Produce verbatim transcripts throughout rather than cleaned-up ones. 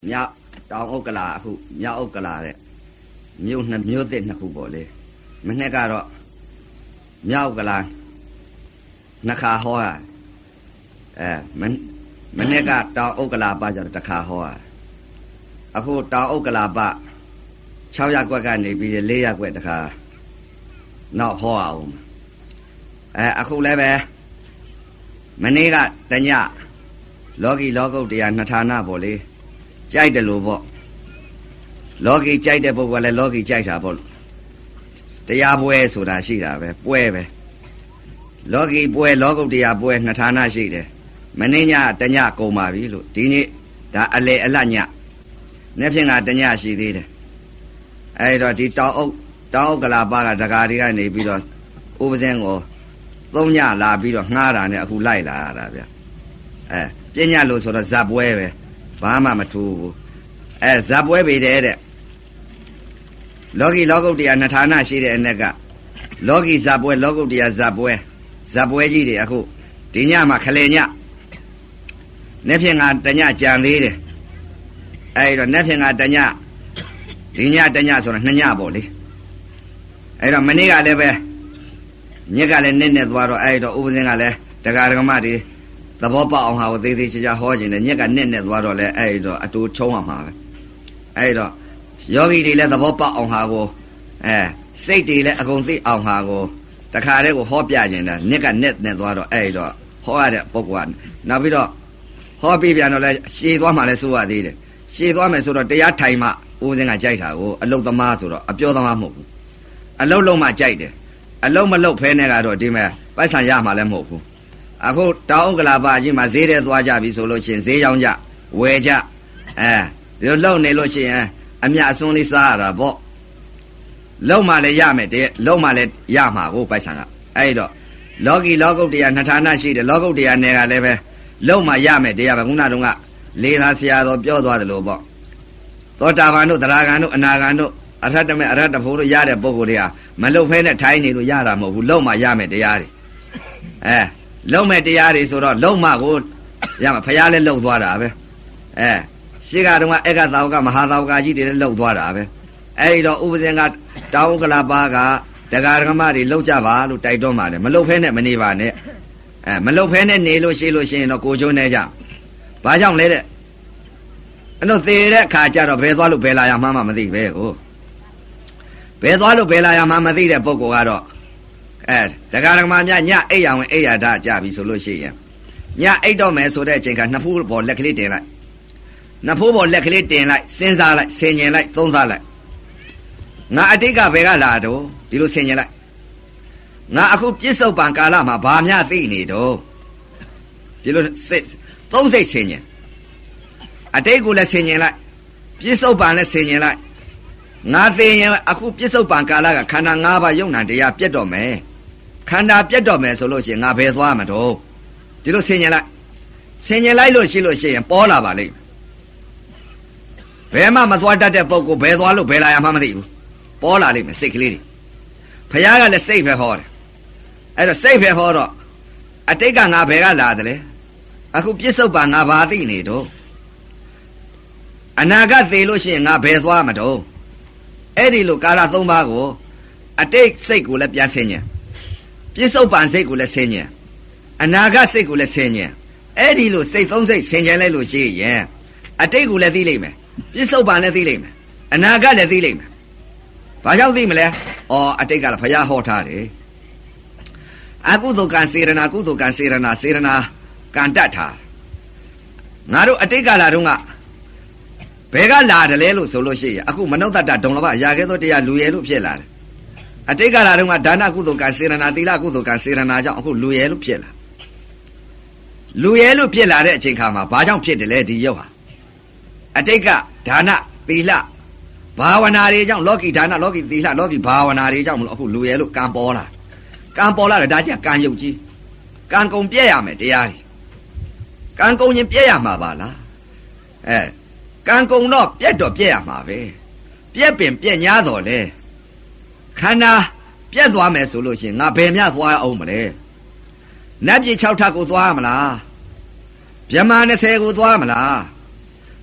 မြောက်တောင်ဥက္ကလာအခုမြောက်ဥက္ကလာတဲ့မြို့နှစ်မြို့သစ်နှစ်ခုပေါ့လေမနေ့ကတော့မြောက်ဥက္ကလာနှစ်ခါဟောရအဲမမနေ့ကတောင်ဥက္ကလာပကျတော့တစ်ခါဟောရအခုတောင်ဥက္ကလာပ၆ရပ်ကွက်ကနေပြီး၄ရပ်ကွက်တစ်ခါနောက်ဟောအောင်အဲအခုလည်းပဲမနေ့ကတညလောကီလောကုတ်တရားနှစ်ဌာနပေါ့လေကြိုက်တယ်လို့ပေါ့လောကီကြိုက်တဲ့ပုဂ္ဂိုလ်ကလည်းလောကီကြိုက်တာပေါ့တရားပွဲဆိုတာရှိတာပဲပွဲပဲလောကီပွဲလောကုတ်တရားပွဲနှစ်ဌာနရှိတယ်မနေ့ညတညကုန်ပါပြီလို့ဒီနေ့ဒါအလေအလတ်ညနေ့ဖြင့်ကတညရှိသေးတယ်အဲ့တော့ဒီတောင်အုပ်တောင်ဥက္ကလာပကဒကာတွေကနေပြီးတော့ဥပဇင်းကိုသုံးညလာပြီးတော့ငှားတာနဲ့အခုလိုက်လာရတာဗျအဲပညာလို့ဆိုတော့ဇပ်ပွဲပဲဘာမှမထူးဘူးအဲဇပ်ပွဲပေတယ်တဲ့လောကီလောကုတ်တရားနှစ်ဌာနရှိတဲ့အ ਨੇ ကလောကီဇပ်ပွဲလောကုတ်တရားဇပ်ပွဲဇပ်ပွဲကြီးတွေအခုဒီညမှာခလေညနေ့ဖြင့်ကတညကြံသေးတယ်အဲ့တော့နေ့ဖြင့်ကတညဒီညတညဆိုတော့နှစ်ညပေါ့လေအဲ့တော့မနေ့ကလည်းပဲညက်ကလည်းနစ်နဲ့သွားတော့အဲ့တော့ဥပဇင်းကလည်းတရားဓမ္မတွေသဘောပေါက်အောင်ဟာကိုသေးသေးချာချာဟောခြင်းနဲ့ညက်ကနစ်နဲ့သွားတော့လဲအဲ့တော့အတူချုံးအောင်မှာပဲအဲ့တော့ယောဂီတွေလည်းသဘောပေါက်အောင်ဟာကိုအဲစိတ်တွေလည်းအကုန်သိအောင်ဟာကိုတခါတည်းကိုဟောပြခြင်းနဲ့ညက်ကနစ်နဲ့သွားတော့အဲ့တော့ဟောရတဲ့ပုဂ္ဂိုလ်ကနောက်ပြီးတော့ဟောပြပြန်တော့လဲရှည်သွားမှလည်းစိုးရသေးတယ်ရှည်သွားမယ်ဆိုတော့တရားထိုင်မှဥပဇင်းကကြိုက်တာကိုအလုတ်သမားဆိုတော့အပြောသမားမဟုတ်ဘူးအလုတ်လုံးမှကြိုက်တယ်အလုံးမလုံးဖဲနဲ့ကတော့ဒီမဲ့ပိုက်ဆံရမှာလည်းမဟုတ်ဘူးအခုတောင်ဥက္ကလာပကြီးမှာဈေးထဲသွားကြပြီဆိုလို့ရှိရင်ဈေးရောင်းကြဝယ်ကြအဲဒီလိုလုံနေလို့ရှိရင်အမြအစွန်းလေးစားရတာပေါ့လုံမှလည်းရမယ်တဲ့လုံမှလည်းရမှာကိုပိုက်ဆံကအဲ့တော့လောကီလောကုတ်တရားနှစ်ဌာနရှိတယ်လောကုတ်တရားနယ်ကလည်းပဲလုံမှရမယ်တရားပဲခုနတုန်းကလေသာဆရာတော်ပြောသွားတယ်လို့ပေါ့သောတာပန်တို့သရဂံတို့အနာဂံတို့အရဟတမေအရဟတဖို့တို့ရတဲ့ပုဂ္ဂိုလ်တွေကမလုံဖဲနဲ့ထိုင်းနေလို့ရတာမဟုတ်ဘူးလုံမှရမယ်တရားတွေအဲလုံမဲ့တရားတွေဆိုတော့လုံမကိုရမှာဖျားလည်းလှုပ်သွားတာပဲအဲရှေ့ကတော့အေကသာဝကမဟာသာဝကကြီးတွေလည်းလှုပ်သွားတာပဲအဲဒီတော့ဥပဇင်ကတောင်ဥက္ကလာပကဒကာဒကမတွေလှုပ်ကြပါလို့တိုက်တွန်းပါတယ်မလှုပ်ဖဲနဲ့မနေပါနဲ့အဲမလှုပ်ဖဲနဲ့နေလို့ရှိလို့ရှိရင်တော့ကိုကျိုးနေကြဘာကြောင့်လဲတဲ့အဲ့တော့သေတဲ့အခါကျတော့ဘယ်သွားလို့ဘယ်လာရမှမသိပဲကိုဘယ်သွားလို့ဘယ်လာရမှမသိတဲ့ပုဂ္ဂိုလ်ကတော့အဲဒကာဒကမများညအိပ်ရဝင်အိပ်ရတာကြပြီဆိုလို့ရှိရင်ညအိပ်တော့မယ်ဆိုတဲ့အချိန်ကနှစ်ဖူးပေါ်လက်ကလေးတင်လိုက်နှစ်ဖူးပေါ်လက်ကလေးတင်လိုက်စဉ်းစားလိုက်ဆင်ញင်လိုက်သုံးစားလိုက်ငါအတိတ်ကဘယ်ကလာတော့ဒီလိုဆင်ញင်လိုက်ငါအခုပြစ္ဆုတ်ပံကာလမှာဘာများသိနေတော့ဒီလိုစိတ်သုံးစိတ်ဆင်ញင်အတိတ်ကိုလည်းဆင်ញင်လိုက်ပြစ္ဆုတ်ပံလည်းဆင်ញင်လိုက်ငါသိရင်အခုပြစ္ဆုတ်ပံကာလကခန္ဓာ၅ပါးယုံနာတရားပြတ်တော့မယ်ခန္ဓာပြတ်တော့မယ်ဆိုလို့ရှိရင်ငါဘယ်သွားမှာတော့ဒီလိုဆင်ញင်လိုက်ဆင်ញင်လိုက်လို့ရှိလို့ရှိရင်ပေါ်လာပါလိမ့်ဘယ်မှမသွားတတ်တဲ့ပုဂ္ဂိုလ်ဘယ်သွားလို့ဘယ်လာရမှမသိဘူးပေါ်လာလိမ့်မယ်စိတ်ကလေးတွေဘုရားကလည်းစိတ်ပဲဟောတယ်အဲ့တော့စိတ်ပဲဟောတော့အတိတ်ကငါဘယ်ကလာတယ်လဲအခုပြစ္ဆုတ်ပံငါဘာသိနေတော့အနာဂတ်သိလို့ရှိရင်ငါဘယ်သွားမှာတော့အဲ့ဒီလိုကာလသုံးပါးကိုအတိတ်စိတ်ကိုလည်းပြန်ဆင်ញင်ပြစ္ဆုတ်ပံစိတ်ကိုလည်းဆင်ញင်အနာဂတ်စိတ်ကိုလည်းဆင်ញင်အဲ့ဒီလိုစိတ်သုံးစိတ်ဆင်ញင်လိုက်လို့ရှိရင်အတိတ်ကိုလည်းသိလိမ့်မယ်ပြစ္ဆုတ်ပံလည်းသိလိမ့်မယ်အနာဂတ်လည်းသိလိမ့်မယ်ဘာကြောင့်သိမလဲအော်အတိတ်ကလည်းဘုရားဟောထားတယ်အကုသိုလ်ကံစေရနာကုသိုလ်ကံစေရနာစေရနာကံတတ်ထားငါတို့အတိတ်ကလာတော့ကဘယ်ကလာတယ်လဲလို့ဆိုလို့ရှိရင်အခုမနုဿတ္တဒုံလဘရာခဲ့သောတရားလူရဲလို့ဖြစ်လာတယ်အတိတ်ကလာတော့ကဒါနကုသိုလ်ကံစေရနာသီလကုသိုလ်ကံစေရနာကြောင့်အခုလူရဲလို့ဖြစ်လာလူရဲလို့ဖြစ်လာတဲ့အချိန်ခါမှာဘာကြောင့်ဖြစ်တယ်လဲဒီရုပ်ဟာအတိတ်ကဒါနသီလဘာဝနာတွေကြောင့်လောကီဒါနလောကီသီလလောကီဘာဝနာတွေကြောင့်မလို့အခုလူရဲလို့ကံပေါ်လာကံပေါ်လာတယ်ဒါကြကံယုတ်ကြီးကံကုန်ပြည့်ရမယ်တရားတွေကံကုန်ရင်ပြည့်ရမှာပါလားအဲကံကုန်တော့ပြက်တော့ပြက်ရမှာပဲပြက်ပင်ပြက်ညားတော်လေခန္ဓာပြက်သွားမယ်ဆိုလို့ရှိရင်ငါဘယ်မျှသွားအောင်မလဲနတ်ပြည်၆ထပ်ကိုသွားမလားဗြဟ္မာ၂၀ကိုသွားမလား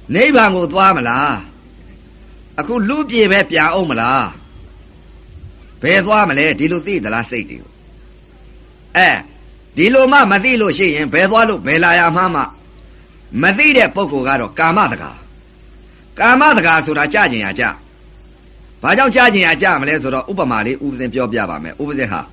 နိဗ္ဗာန်ကိုသွားမလားအခုလူပြေပဲပြန်အောင်မလားဘယ်သွားမလဲဒီလိုသိသလားစိတ်တွေကိုအဲဒီလိုမှမသိလို့ရှိရင်ဘယ်သွားလို့ဘယ်လာရမှမှမသိတဲ့ပုဂ္ဂိုလ်ကတော့ကာမတကာကာမတကာဆိုတာကြကျင်ရကြဘာကြောင့်ကြကျင်ရကြမလဲဆိုတော့ဥပမာလေးဥပဇင်ပြောပြပါမယ်ဥပဇင်ဟာ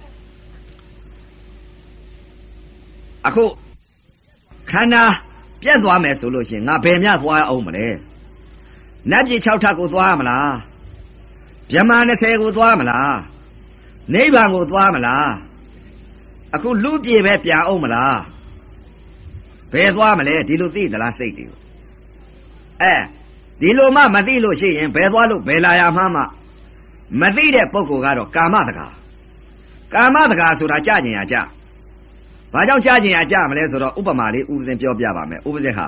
အခုခန္ဓာပြတ်သွားမယ်ဆိုလို့ရှိရင်ငါဘယ်မြသွားအောင်မလဲနတ်ပြည်၆ထပ်ကိုသွားမလားဗြဟ္မာ၂၀ကိုသွားမလားနိဗ္ဗာန်ကိုသွားမလားအခုလူပြေပဲပြန်အောင်မလားဘယ်သွားမလဲဒီလိုသိသလားစိတ်တွေကိုအဲဒီလိုမှမသိလို့ရှိရင်ဘယ်သွားလို့ဘယ်လာရမှမှမသိတဲ့ပုဂ္ဂိုလ်ကတော့ကာမတကာကာမတကာဆိုတာကြကျင်ရကြဘာကြောင့်ကြကျင်ရကြမလဲဆိုတော့ဥပမာလေးဥပဇင်ပြောပြပါမယ်ဥပဇင်ဟာ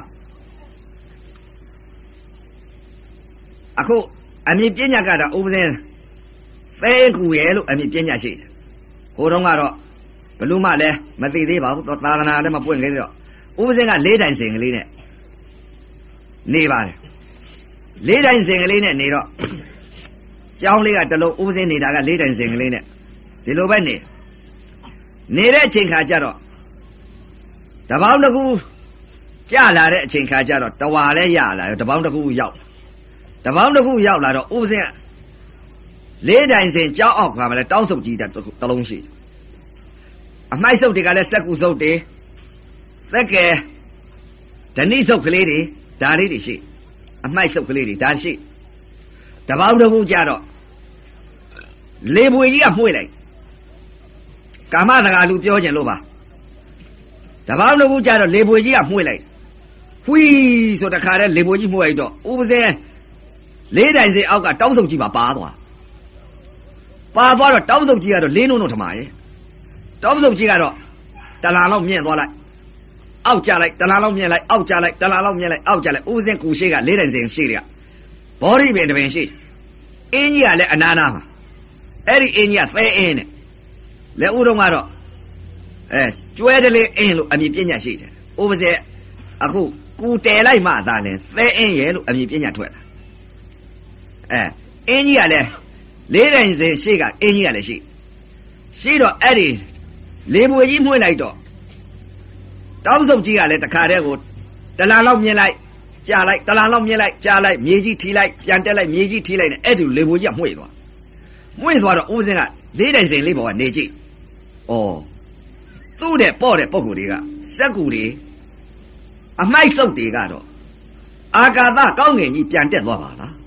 အခုအမြင့်ပညာကတော့ဥပဇင်သဲကူရဲ့လို့အမြင့်ပညာရှိတယ်ဟိုတုန်းကတော့ဘလို့မှလည်းမသိသေးပါဘူးတော့သာသနာလည်းမပွင့်သေးတော့ဥပဇင်ကလေးတိုင်စင်ကလေးနဲ့နေပါတယ်လေးတိုင်စင်ကလေးနဲ့နေတော့ကျောင်းလေးကတလုံးဥပဇင်နေတာကလေးတိုင်စင်ကလေးနဲ့ဒီလိုပဲနေနေတဲ့အချိန်ခါကျတော့တပေါင်းတစ်ခုကြလာတဲ့အချိန်ခါကျတော့တဝါလဲရလာတပေါင်းတစ်ခုရောက်တပေါင်းတစ်ခုရောက်လာတော့ဥပဇင်လေးတိုင်စင်ကြောက်အောက်ကမှလည်းတောင်းဆုပ်ကြီးတဲ့တလုံးရှိအမိုက်ဆုပ်တွေကလည်းစက်ကူဆုပ်တွေသက်ကဲဓဏိဆုပ်ကလေးတွေဒါလေးတွေရှိအမိုက်ဆုပ်ကလေးတွေဒါရှိတပေါင်းတစ်ခုကြတော့လေပွေကြီးကမှု့လိုက်ကာမတကာလူပြောကြလို့ပါတပေါင်းတစ်ခုကြတော့လေပွေကြီးကမှု့လိုက်ဝှီးဆိုတခါတည်းလေပွေကြီးမှု့လိုက်တော့ဥပဇင်လေးတိုင်စင်အောက်ကတောင်းဆုပ်ကြီးပါပါသွားပါသွားတော့တောင်းဆုပ်ကြီးကတော့လေးလုံးလုံးထမရဲ့တောင်းဆုပ်ကြီးကတော့တလာလောက်မြင့်သွားလိုက်အောက်ကျလိုက်တလာလောက်မြင့်လိုက်အောက်ကျလိုက်တလာလောက်မြင့်လိုက်အောက်ကျလိုက်ဥပဇင်ကူရှိကလေးတိုင်စင်ရှိလိုက်ဘောဓိပင်တပင်ရှိအင်းကြီးကလည်းအနာနာမှာအဲ့ဒီအင်းကြီးကသဲအင်းနဲ့လက်ဦးတော့ကတော့အဲကျွဲတလေးအင်းလို့အမည်ပညာရှိတယ်ဥပဇင်အခုကူတဲလိုက်မှသာလဲသဲအင်းရဲ့လို့အမည်ပညာထွက်လာအဲအင်းကြီးကလည်းလေးတိုင်စင်ရှိကအင်းကြီးကလည်းရှိရှိတော့အဲ့ဒီလေပွေကြီးမှု့လိုက်တော့တောင်းစုပ်ကြီးကလည်းတခါတည်းကိုတလာလောက်မြင်လိုက်ကြာလိုက်တလာလောက်မြင်လိုက်ကြာလိုက်မြေကြီးထီလိုက်ပြန်တက်လိုက်မြေကြီးထီလိုက်နဲ့အဲ့ဒီလေပွေကြီးကမှု့သွားမှု့သွားတော့ဥပဇင်ကလေးတိုင်စင်လေးပေါ်ကနေကြည့်ဩသူ့တဲ့ပေါ့တဲ့ပုံကိုယ်တွေကစက်ကူတွေအမိုက်စုပ်တွေကတော့အာကာသကောင်းငင်ကြီးပြန်တက်သွားပါလား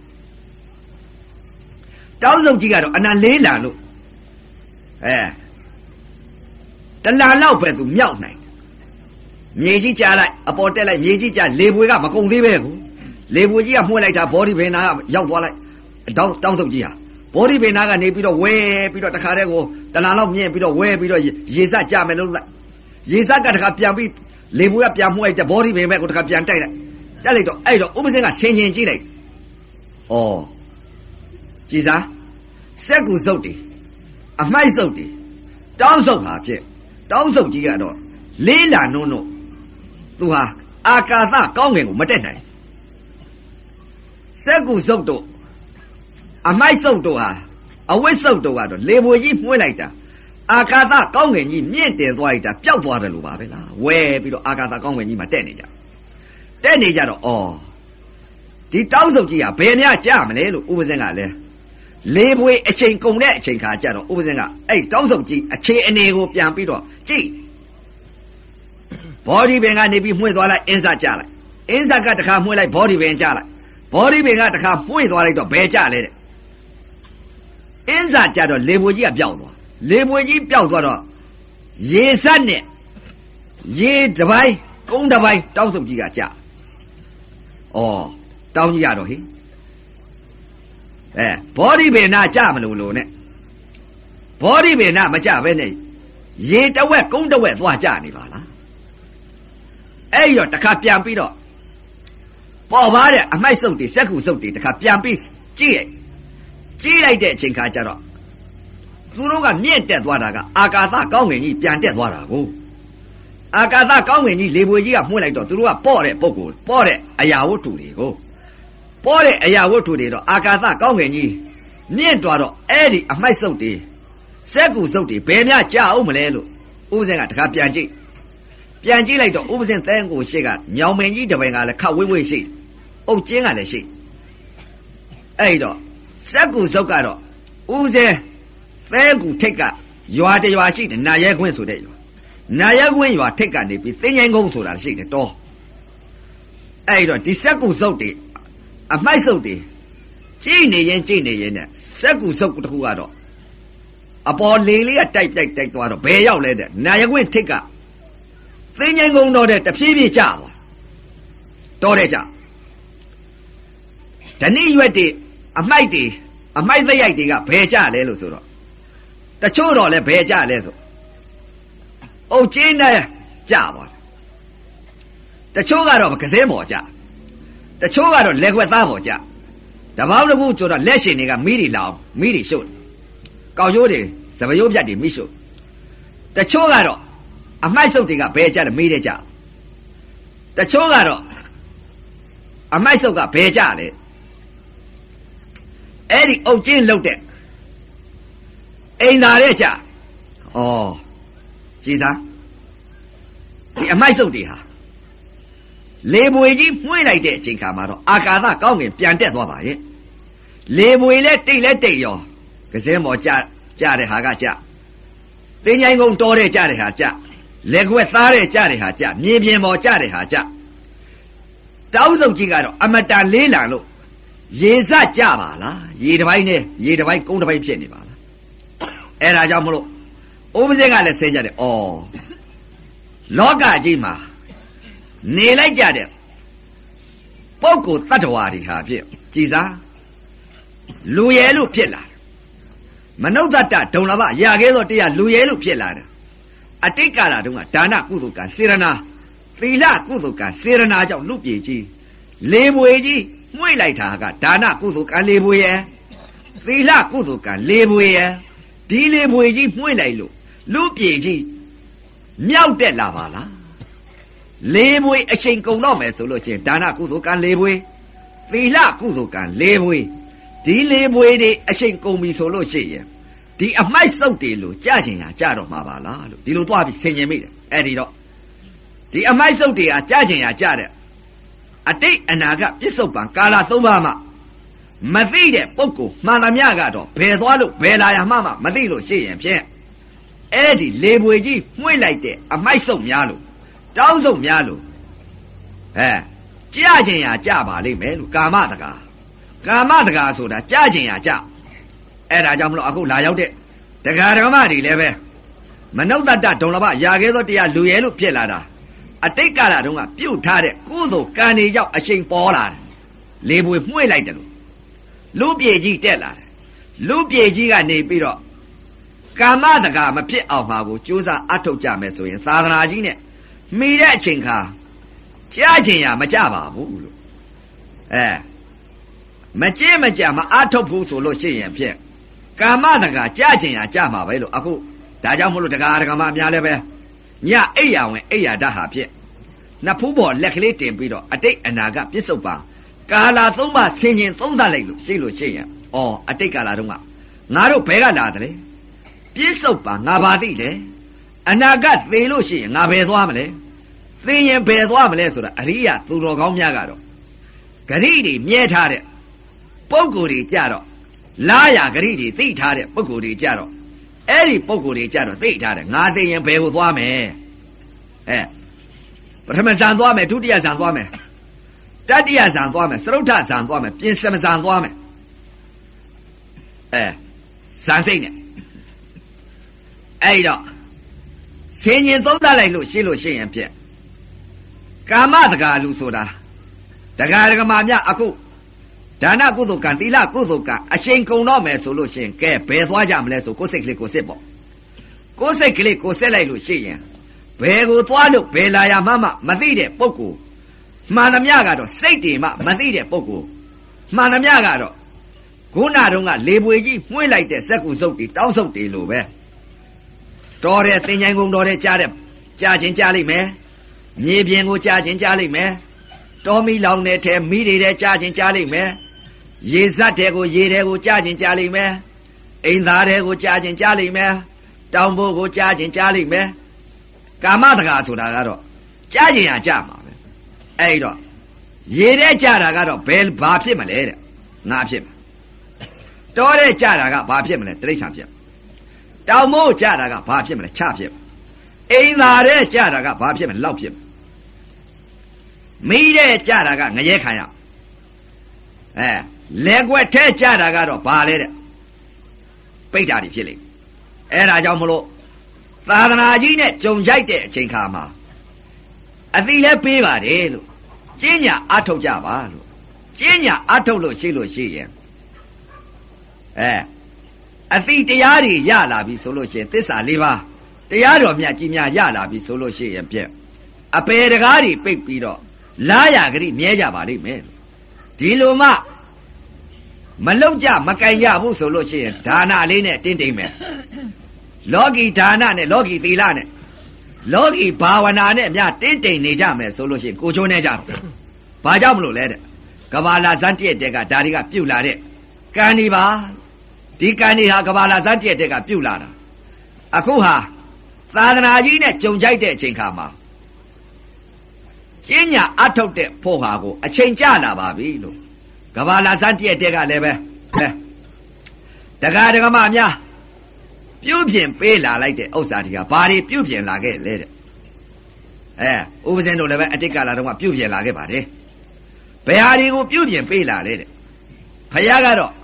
တောင်းစုပ်ကြီးကတော့အနံလေးလာလို့အဲတလာလောက်ပဲသူမြောက်နိုင်မြေကြီးကြားလိုက်အပေါ်တက်လိုက်မြေကြီးကြားလေပွေကမကုန်သေးပဲကိုလေပွေကြီးကမှု့လိုက်တာဘောဒီဘင်နာကရောက်သွားလိုက်တောင်းတောင်းစုပ်ကြီးဟာဘောဒီဘင်နာကနေပြီးတော့ဝဲပြီးတော့တခါတည်းကိုတလာလောက်မြင့်ပြီးတော့ဝဲပြီးတော့ရေစကြမယ်လို့လိုက်ရေစကတခါပြန်ပြီးလေပွေကပြန်မှု့လိုက်တဲ့ဘောဒီဘင်ဘက်ကိုတခါပြန်တိုက်လိုက်တက်လိုက်တော့အဲ့တော့ဥပဇင်ကဆင်ခြင်ကြည့်လိုက်ဩကြည်စားစက်ကူစုပ်တီအမိုက်စုပ်တီတောင်းစုပ်ဟာဖြစ်တောင်းစုပ်ကြီးကတော့လေးလာနုံနုံသူဟာအာကာသကောင်းငင်ကိုမတက်နိုင်စက်ကူစုပ်တို့အမိုက်စုပ်တို့ဟာအဝိစုပ်တို့ကတော့လေပွေကြီးမှု့လိုက်တာအာကာသကောင်းငင်ကြီးမြင့်တင်သွားလိုက်တာပျောက်သွားတယ်လို့ပါပဲလားဝဲပြီးတော့အာကာသကောင်းငင်ကြီးမှာတက်နေကြတက်နေကြတော့ဩဒီတောင်းစုပ်ကြီးကဘယ်များကြမလဲလို့ဥပဇင်ကလည်းလေပွေအချိန်ကုန်တဲ့အချိန်ခါကျတော့ဥပဇင်ကအဲ့တောင်းစုပ်ကြီးအခြေအနေကိုပြန်ပြီးတော့ကြည့်ဘောဒီပင်ကနေပြီးမှု့သွားလိုက်အင်းစကြလိုက်အင်းစကတခါမှု့လိုက်ဘောဒီပင်ကြလိုက်ဘောဒီပင်ကတခါမှု့သွားလိုက်တော့ဘယ်ကြလဲတဲ့အင်းစကြတော့လေပွေကြီးကပျောက်သွားလေပွေကြီးပျောက်သွားတော့ရေစက်နဲ့ရေတပိုင်းကုန်းတပိုင်းတောင်းစုပ်ကြီးကကြဩတောင်းကြီးရတော့ဟိအဲဘောဓိပင်နာကြမလို့လို့နဲ့ဘောဓိပင်နာမကြပဲနဲ့ရေတဝက်ကုန်းတဝက်သွားကြနေပါလားအဲ့ရောတခါပြန်ပြီးတော့ပေါ်ပါတဲ့အမိုက်စုပ်တွေစက်ကူစုပ်တွေတခါပြန်ပြီးကြည့်လိုက်ကြည့်လိုက်တဲ့အချိန်ခါကျတော့သူတို့ကမြင့်တက်သွားတာကအာကာသကောင်းငင်ကြီးပြန်တက်သွားတာကိုအာကာသကောင်းကင်ကြီးလေပွေကြီးကမှုန့်လိုက်တော့သူတို့ကပေါ့တဲ့ပုဂ္ဂိုလ်ပေါ့တဲ့အရာဝတ္ထုတွေကိုပေါ့တဲ့အရာဝတ္ထုတွေတော့အာကာသကောင်းကင်ကြီးမြင့်သွားတော့အဲ့ဒီအမိုက်စုပ်တွေစက်ကူစုပ်တွေဘယ်များကြာအောင်မလဲလို့ဥပဇင်ကတခါပြန်ကြည့်ပြန်ကြည့်လိုက်တော့ဥပဇင်သန်းကိုရှိကညောင်မင်းကြီးတပင်ကလည်းခတ်ဝိဝိရှိအုတ်ကျင်းကလည်းရှိအဲ့တော့စက်ကူစုပ်ကတော့ဥပဇင်သန်းကူထိတ်ကရွာတရွာရှိတယ်နာရဲခွင်းဆိုတဲ့ရွာနာရဲခွင်းရွာထိတ်ကနေပြီးသင်္ချိုင်းကုန်းဆိုတာရှိတယ်တော့အဲ့တော့ဒီစက်ကူစုပ်တွေအမိုက်စုပ်တွေကြည့်နေရင်ကြည့်နေရင်နဲ့စက်ကူစုပ်တစ်ခုကတော့အပေါ်လေလေးကတိုက်တိုက်တိုက်သွားတော့ဘယ်ရောက်လဲတဲ့နာရခွင့်ထိတ်ကသင်္ချိုင်းကုန်းတော့တဲ့တဖြည်းဖြည်းကျသွားတော့တဲ့ကြဓနိရွက်တွေအမိုက်တွေအမိုက်သရိုက်တွေကဘယ်ကျလဲလို့ဆိုတော့တချို့တော့လည်းဘယ်ကျလဲဆိုအုတ်ကျင်းနဲ့ကျသွားတချို့ကတော့ကစဲမော်ကျတချို့ကတော့လက်ခွက်သားမော်ကျတပေါင်းတစ်ခုဆိုတော့လက်ရှင်တွေကမီးတွေလောင်မီးတွေရှုပ်ကောက်ရိုးတွေစပရိုးပြတ်တွေမီးရှုပ်တချို့ကတော့အမိုက်စုပ်တွေကဘယ်ကျတယ်မီးတဲ့ကျတချို့ကတော့အမိုက်စုပ်ကဘယ်ကျလဲအဲ့ဒီအုတ်ကျင်းလှုပ်တဲ့အိမ်သာတဲ့ကျဩကြည်စားဒီအမိုက်စုပ်တွေဟာလေပွေကြီးမှွေးလိုက်တဲ့အချိန်ခါမှာတော့အာကာသကောင်းကင်ပြန်တက်သွားပါရဲ့လေပွေလဲတိတ်လဲတိတ်ရောကစင်းမော်ကြကြတဲ့ဟာကကြသင်္ချိုင်းကုန်းတော်တဲ့ကြတဲ့ဟာကြလက်ခွက်သားတဲ့ကြတဲ့ဟာကြမြေပြင်မော်ကြတဲ့ဟာကြတောင်းစုပ်ကြီးကတော့အမတန်လေးလံလို့ရေစကြပါလားရေတစ်ပိုင်းနဲ့ရေတစ်ပိုင်းကုန်းတစ်ပိုင်းဖြစ်နေပါလားအဲ့ဒါကြောင့်မလို့ဥပဇင်ကလည်းဆဲကြတယ်ဩလောကကြီးမှာနေလိုက်ကြတဲ့ပုဂ္ဂိုလ်တ attva တွေဟာဖြစ်ကြည်စားလူရဲလို့ဖြစ်လာတယ်မနုဿတ္တဒုံလဘရာခဲသောတရားလူရဲလို့ဖြစ်လာတယ်အတိတ်ကာလတုန်းကဒါနကုသိုလ်ကံစေရနာသီလကုသိုလ်ကံစေရနာကြောင့်လူပြေကြီးလေပွေကြီးမှွေလိုက်တာကဒါနကုသိုလ်ကံလေပွေရဲ့သီလကုသိုလ်ကံလေပွေရဲ့ဒီလေပွေကြီးမှွေလိုက်လို့လူပြေကြီးမြောက်တက်လာပါလားလေပွေအချိန်ကုန်တော့မယ်ဆိုလို့ချင်းဒါနကုသိုလ်ကံလေပွေသီလကုသိုလ်ကံလေပွေဒီလေပွေတွေအချိန်ကုန်ပြီဆိုလို့ရှိရင်ဒီအမိုက်စုပ်တွေလို့ကြကျင်ရကြတော့မှာပါလားလို့ဒီလိုသွားပြီးဆင်ခြင်မိတယ်အဲ့ဒီတော့ဒီအမိုက်စုပ်တွေကကြကျင်ရကြတဲ့အတိတ်အနာကပြစ္ဆုတ်ပံကာလသုံးပါးမှမသိတဲ့ပုဂ္ဂိုလ်မှန်သမျှကတော့ဘယ်သွားလို့ဘယ်လာရမှမသိလို့ရှိရင်ဖြင့်အဲ့ဒီလေပွေကြီးမှွေလိုက်တဲ့အမိုက်စုပ်များလို့တောင်းစုပ်များလို့အဲကြကျင်ရကြပါလိမ့်မယ်လို့ကာမတကာကာမတကာဆိုတာကြကျင်ရကြအဲ့ဒါကြောင့်မလို့အခုလာရောက်တဲ့တရားဓမ္မတွေလည်းပဲမနုဿတ္တဒုံလဘရာခဲသောတရားလူရဲလို့ဖြစ်လာတာအတိတ်ကာလတုန်းကပြုတ်ထားတဲ့ကုသိုလ်ကံတွေကြောင့်အချိန်ပေါ်လာတယ်လေပွေမှွေလိုက်တယ်လို့လူပြေကြီးတက်လာတယ်လူပြေကြီးကနေပြီးတော့ကာမတကာမဖြစ်အောင်မှာကိုကြိုးစားအထောက်ကြမယ်ဆိုရင်သာသနာကြီးနဲ့မိတဲ့အချိန်ခါကြားချင်ရမကြပါဘူးလို့အဲမကြည့်မကြမအထောက်ဘူးဆိုလို့ရှိရင်ဖြင့်ကာမတကာကြားချင်ရကြမှာပဲလို့အခုဒါကြောင့်မလို့တရားဓမ္မအများလည်းပဲညအိယာဝင်အိယာဓာတ်ဟာဖြင့်နှစ်ဖူးပေါ်လက်ကလေးတင်ပြီးတော့အတိတ်အနာကပြစ္ဆုတ်ပါကာလာသုံးပါဆင်ញင်သုံးသလိုက်လို့ရှိလို့ရှိရင်ဩအတိတ်ကာလာတုန်းကငါတို့ဘဲကလာတယ်ပြစ္ဆုတ်ပါငါပါသိတယ်အနာကသေလို့ရှိရင်ငါဘယ်သွားမလဲသိရင်ဘယ်သွားမလဲဆိုတာအရိယသူတော်ကောင်းများကတော့ဂရိတွေမြဲထားတဲ့ပုဂ္ဂိုလ်တွေကြတော့လာရဂရိတွေသိထားတဲ့ပုဂ္ဂိုလ်တွေကြတော့အဲ့ဒီပုဂ္ဂိုလ်တွေကြတော့သိထားတယ်ငါသိရင်ဘယ်ကိုသွားမယ်အဲပထမဇန်သွားမယ်ဒုတိယဇန်သွားမယ်တတိယဇန်သွားမယ်စရုဒ္ဓဇန်သွားမယ်ပြင်စမဇန်သွားမယ်အဲဇန်စိတ်နဲ့အဲ့တော့ဆင်ញင်သုံးသပ်လိုက်လို့ရှိလို့ရှိရင်ဖြင့်ကာမတကာလူဆိုတာတရားဓမ္မများအခုဒါနကုသိုလ်ကံသီလကုသိုလ်ကံအရှိန်ကုန်တော့မယ်ဆိုလို့ရှိရင်ကဲဘယ်သွားကြမလဲဆိုကိုယ်စိတ်ကလေးကိုစစ်ပေါ့ကိုယ်စိတ်ကလေးကိုစစ်လိုက်လို့ရှိရင်ဘယ်ကိုသွားလို့ဘယ်လာရမှမသိတဲ့ပုဂ္ဂိုလ်မှန်သမျှကတော့စိတ်တွေမှမသိတဲ့ပုဂ္ဂိုလ်မှန်သမျှကတော့ခုနတုန်းကလေပွေကြီးမှွေးလိုက်တဲ့စက်ကူစုပ်တွေတောင်းစုပ်တွေလိုပဲတော်တဲ့သင်္ချိုင်းကုန်းတော်တဲ့ကြားတဲ့ကြာချင်းကြာလိမ့်မယ်မြေပြင်ကိုကြာချင်းကြာလိမ့်မယ်တော်မီလောင်တဲ့ထဲမိတွေကြာချင်းကြာလိမ့်မယ်ရေစက်တဲ့ကိုရေတဲ့ကိုကြာချင်းကြာလိမ့်မယ်အိမ်သားတဲ့ကိုကြာချင်းကြာလိမ့်မယ်တောင်ဘိုးကိုကြာချင်းကြာလိမ့်မယ်ကာမတကာဆိုတာကတော့ကြာချင်းရကြာမှာပဲအဲ့တော့ရေတဲ့ကြာတာကတော့ဘယ်ဘာဖြစ်မလဲတဲ့ငါဖြစ်မှာတော်တဲ့ကြာတာကဘာဖြစ်မလဲတိရစ္ဆာန်ဖြစ်တောင်မိုးကြာတာကဘာဖြစ်မလဲချဖြစ်အိမ်သာတဲ့ကြာတာကဘာဖြစ်မလဲလောက်ဖြစ်မိတဲ့ကြာတာကငရဲခံရအဲလက်ွက်ထဲကြာတာကတော့ဘာလဲတဲ့ပိဋ္ဌာတွေဖြစ်လိမ့်အဲ့ဒါကြောင့်မလို့သာသနာကြီးနဲ့ကြုံကြိုက်တဲ့အချိန်ခါမှာအတိလဲပေးပါတယ်လို့ကျင့်ညာအထုတ်ကြပါလို့ကျင့်ညာအထုတ်လို့ရှိလို့ရှိရင်အဲအတိတရားတွေရလာပြီဆိုလို့ရှိရင်သစ္စာလေးပါးတရားတော်မြတ်ကြီးများရလာပြီဆိုလို့ရှိရင်ပြက်အပေတကားတွေပိတ်ပြီးတော့လာရဂရိမြဲကြပါလိမ့်မယ်ဒီလိုမှမလုံကြမကင်ကြဘူးဆိုလို့ရှိရင်ဒါနလေးနဲ့တင်းတိမ်မယ်လောကီဒါနနဲ့လောကီသီလနဲ့လောကီဘာဝနာနဲ့များတင်းတိမ်နေကြမယ်ဆိုလို့ရှိရင်ကိုချိုးနေကြတော့ဘာကြောင့်မလို့လဲတဲ့ကဘာလာဇန်တည့်တဲ့ကဒါတွေကပြုတ်လာတဲ့ကံဒီပါဒီကံဒီဟာကဘာလာဇန်တည့်တဲ့ကပြုတ်လာတာအခုဟာသာသနာကြီးနဲ့ကြုံကြိုက်တဲ့အချိန်ခါမှာကျင်းညာအထုတ်တဲ့ဖို့ဟာကိုအချိန်ကျလာပါပြီလို့ကဘာလာဇန်တည့်တဲ့ကလည်းပဲတက္ကဒကမများပြုတ်ပြင်ပေးလာလိုက်တဲ့ဥစ္စာတွေကဘာတွေပြုတ်ပြင်လာခဲ့လဲတဲ့အဲဥပဇင်းတို့လည်းပဲအတိတ်ကလာတော့ကပြုတ်ပြင်လာခဲ့ပါတယ်ဘယ်ဟာတွေကိုပြုတ်ပြင်ပေးလာလဲတဲ့ဖယားကတော့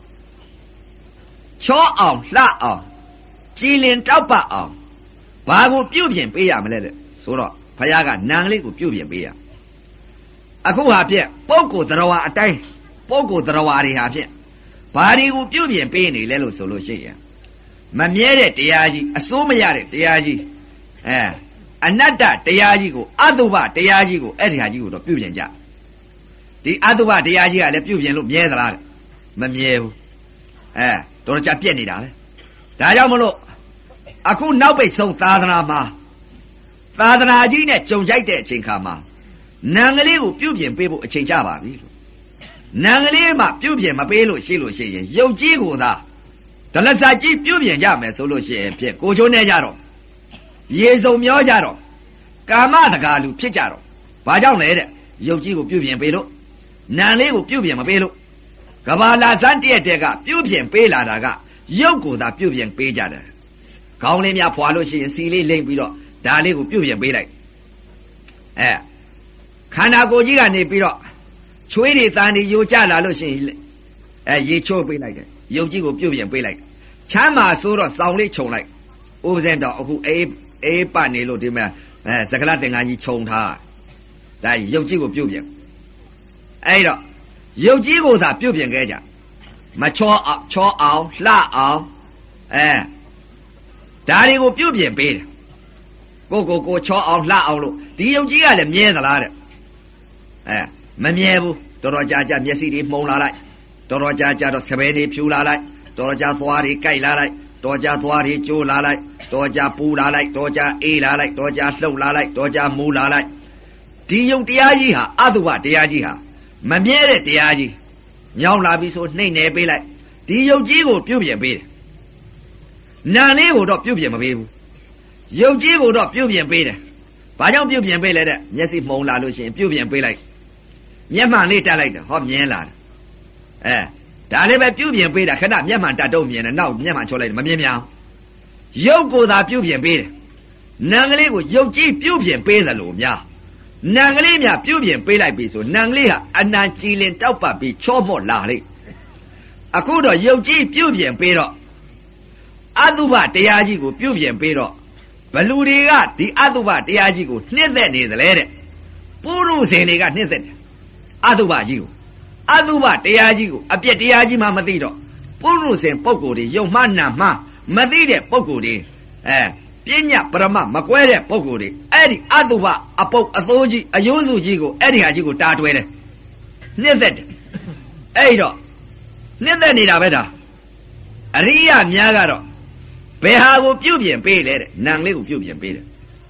ချောအောင်လှအောင်ကြည်လင်တောက်ပအောင်ဘာကိုပြုတ်ပြင်ပေးရမလဲတဲ့ဆိုတော့ဖယားကနံလေးကိုပြုတ်ပြင်ပေးရအခုဟာဖြင့်ပုဂ္ဂိုလ်တရားဝါအတိုင်းပုဂ္ဂိုလ်တရားဝါတွေဟာဖြင့်ဘာတွေကိုပြုတ်ပြင်ပေးနေလဲလို့ဆိုလို့ရှိရင်မမြဲတဲ့တရားကြီးအစိုးမရတဲ့တရားကြီးအဲအနတ္တတရားကြီးကိုအတုပတရားကြီးကိုအဲ့ဒီဟာကြီးကိုတော့ပြုပြင်ကြဒီအတုပတရားကြီးကလည်းပြုပြင်လို့မြဲသလားတဲ့မမြဲဘူးအဲတော်တော်ကြပြက်နေတာပဲဒါကြောင့်မလို့အခုနောက်ပိတ်ဆုံးသာသနာမှာသာသနာကြီးနဲ့ကြုံကြိုက်တဲ့အချိန်ခါမှာနံကလေးကိုပြုပြင်ပေးဖို့အချိန်ကြပါပြီလို့နံကလေးမှပြုပြင်မပေးလို့ရှိလို့ရှိရင်ရုပ်ကြီးကိုသာဒလစာကြီးပြုပြင်ကြမယ်ဆိုလို့ရှိရင်ဖြစ်ကိုချိုးနေကြတော့ရေစုံမျောကြတော့ကာမတကာလူဖြစ်ကြတော့ဘာကြောင့်လဲတဲ့ရုပ်ကြီးကိုပြုပြင်ပေးလို့နံလေးကိုပြုပြင်မပေးလို့ကဘာလာဇန်တည့်တဲ့ကပြုပြင်ပေးလာတာကရုပ်ကိုသာပြုပြင်ပေးကြတယ်ခေါင်းလေးများဖွာလို့ရှိရင်စီလေးလိမ့်ပြီးတော့ဒါလေးကိုပြုပြင်ပေးလိုက်အဲခန္ဓာကိုယ်ကြီးကနေပြီးတော့ချွေးတွေတန်တွေယိုကျလာလို့ရှိရင်အဲရေချိုးပေးလိုက်တယ်ရုပ်ကြီးကိုပြုတ်ပြင်ပေးလိုက်ချမ်းမာဆိုတော့စောင်းလေးခြုံလိုက်ဥပဇင်းတော်အခုအေးအေးပတ်နေလို့ဒီမှာအဲစကလသင်္ကန်းကြီးခြုံထားဒါရုပ်ကြီးကိုပြုတ်ပြင်အဲ့တော့ရုပ်ကြီးကိုသာပြုတ်ပြင်ခဲ့ကြမချောအောင်ချောအောင်လှအောင်အဲဒါတွေကိုပြုတ်ပြင်ပေးတယ်ကိုကိုကိုချောအောင်လှအောင်လို့ဒီရုပ်ကြီးကလည်းမြဲသလားတဲ့အဲမမြဲဘူးတော်တော်ကြာကြာမျက်စိတွေမှုံလာလိုက်တော်တော်ကြာကြာတော့စပယ်တွေဖြူလာလိုက်တော်တော်ကြာသွားတွေကြိုက်လာလိုက်တော်ကြာသွားတွေကျိုးလာလိုက်တော်ကြာပူလာလိုက်တော်ကြာအေးလာလိုက်တော်ကြာလှုပ်လာလိုက်တော်ကြာမူလာလိုက်ဒီယုံတရားကြီးဟာအတုပတရားကြီးဟာမမြဲတဲ့တရားကြီးညောင်းလာပြီဆိုနှိမ့်နေပေးလိုက်ဒီယုတ်ကြီးကိုပြုတ်ပြင်ပေးတယ်နာလေးကိုတော့ပြုတ်ပြင်မပေးဘူးယုတ်ကြီးကိုတော့ပြုတ်ပြင်ပေးတယ်ဘာကြောင့်ပြုတ်ပြင်ပေးလဲတဲ့မျက်စိမှုံလာလို့ရှိရင်ပြုတ်ပြင်ပေးလိုက်မျက်မှန်လေးတက်လိုက်တယ်ဟောမြင်လာတယ်အဲဒါလေးပဲပြုတ်ပြင်ပေးတာခဏမျက်မှန်တက်တော့မြင်တယ်နောက်မျက်မှန်ချောလိုက်တယ်မမြင်မြန်ရုပ်ကိုသာပြုတ်ပြင်ပေးတယ်နံကလေးကိုရုပ်ကြီးပြုတ်ပြင်ပေးသလိုများနံကလေးများပြုတ်ပြင်ပေးလိုက်ပြီဆိုနံကလေးဟာအနံကြည်လင်တောက်ပတ်ပြီးချောမော့လာလိမ့်အခုတော့ရုပ်ကြီးပြုတ်ပြင်ပေးတော့အတုပတရားကြီးကိုပြုတ်ပြင်ပေးတော့ဘလူတွေကဒီအတုပတရားကြီးကိုနှိမ့်သက်နေသလဲတဲ့ပုရုဇဉ်တွေကနှိမ့်သက်တယ်အတုပကြီးကိုအတုပတရားကြီးကိုအပြက်တရားကြီးမှမသိတော့ပုရုဇဉ်ပုဂ္ဂိုလ်တွေယုံမှနာမှမသိတဲ့ပုဂ္ဂိုလ်တွေအဲပညာပရမမကွဲတဲ့ပုဂ္ဂိုလ်တွေအဲ့ဒီအတုပအပုပ်အသိုးကြီးအယိုးစုကြီးကိုအဲ့ဒီဟာကြီးကိုတားတွဲတယ်နှိမ့်သက်တယ်အဲ့တော့နှိမ့်သက်နေတာပဲဒါအရိယာများကတော့ဘယ်ဟာကိုပြုတ်ပြင်ပေးလဲတဲ့နံလေးကိုပြုတ်ပြင်ပေးတယ်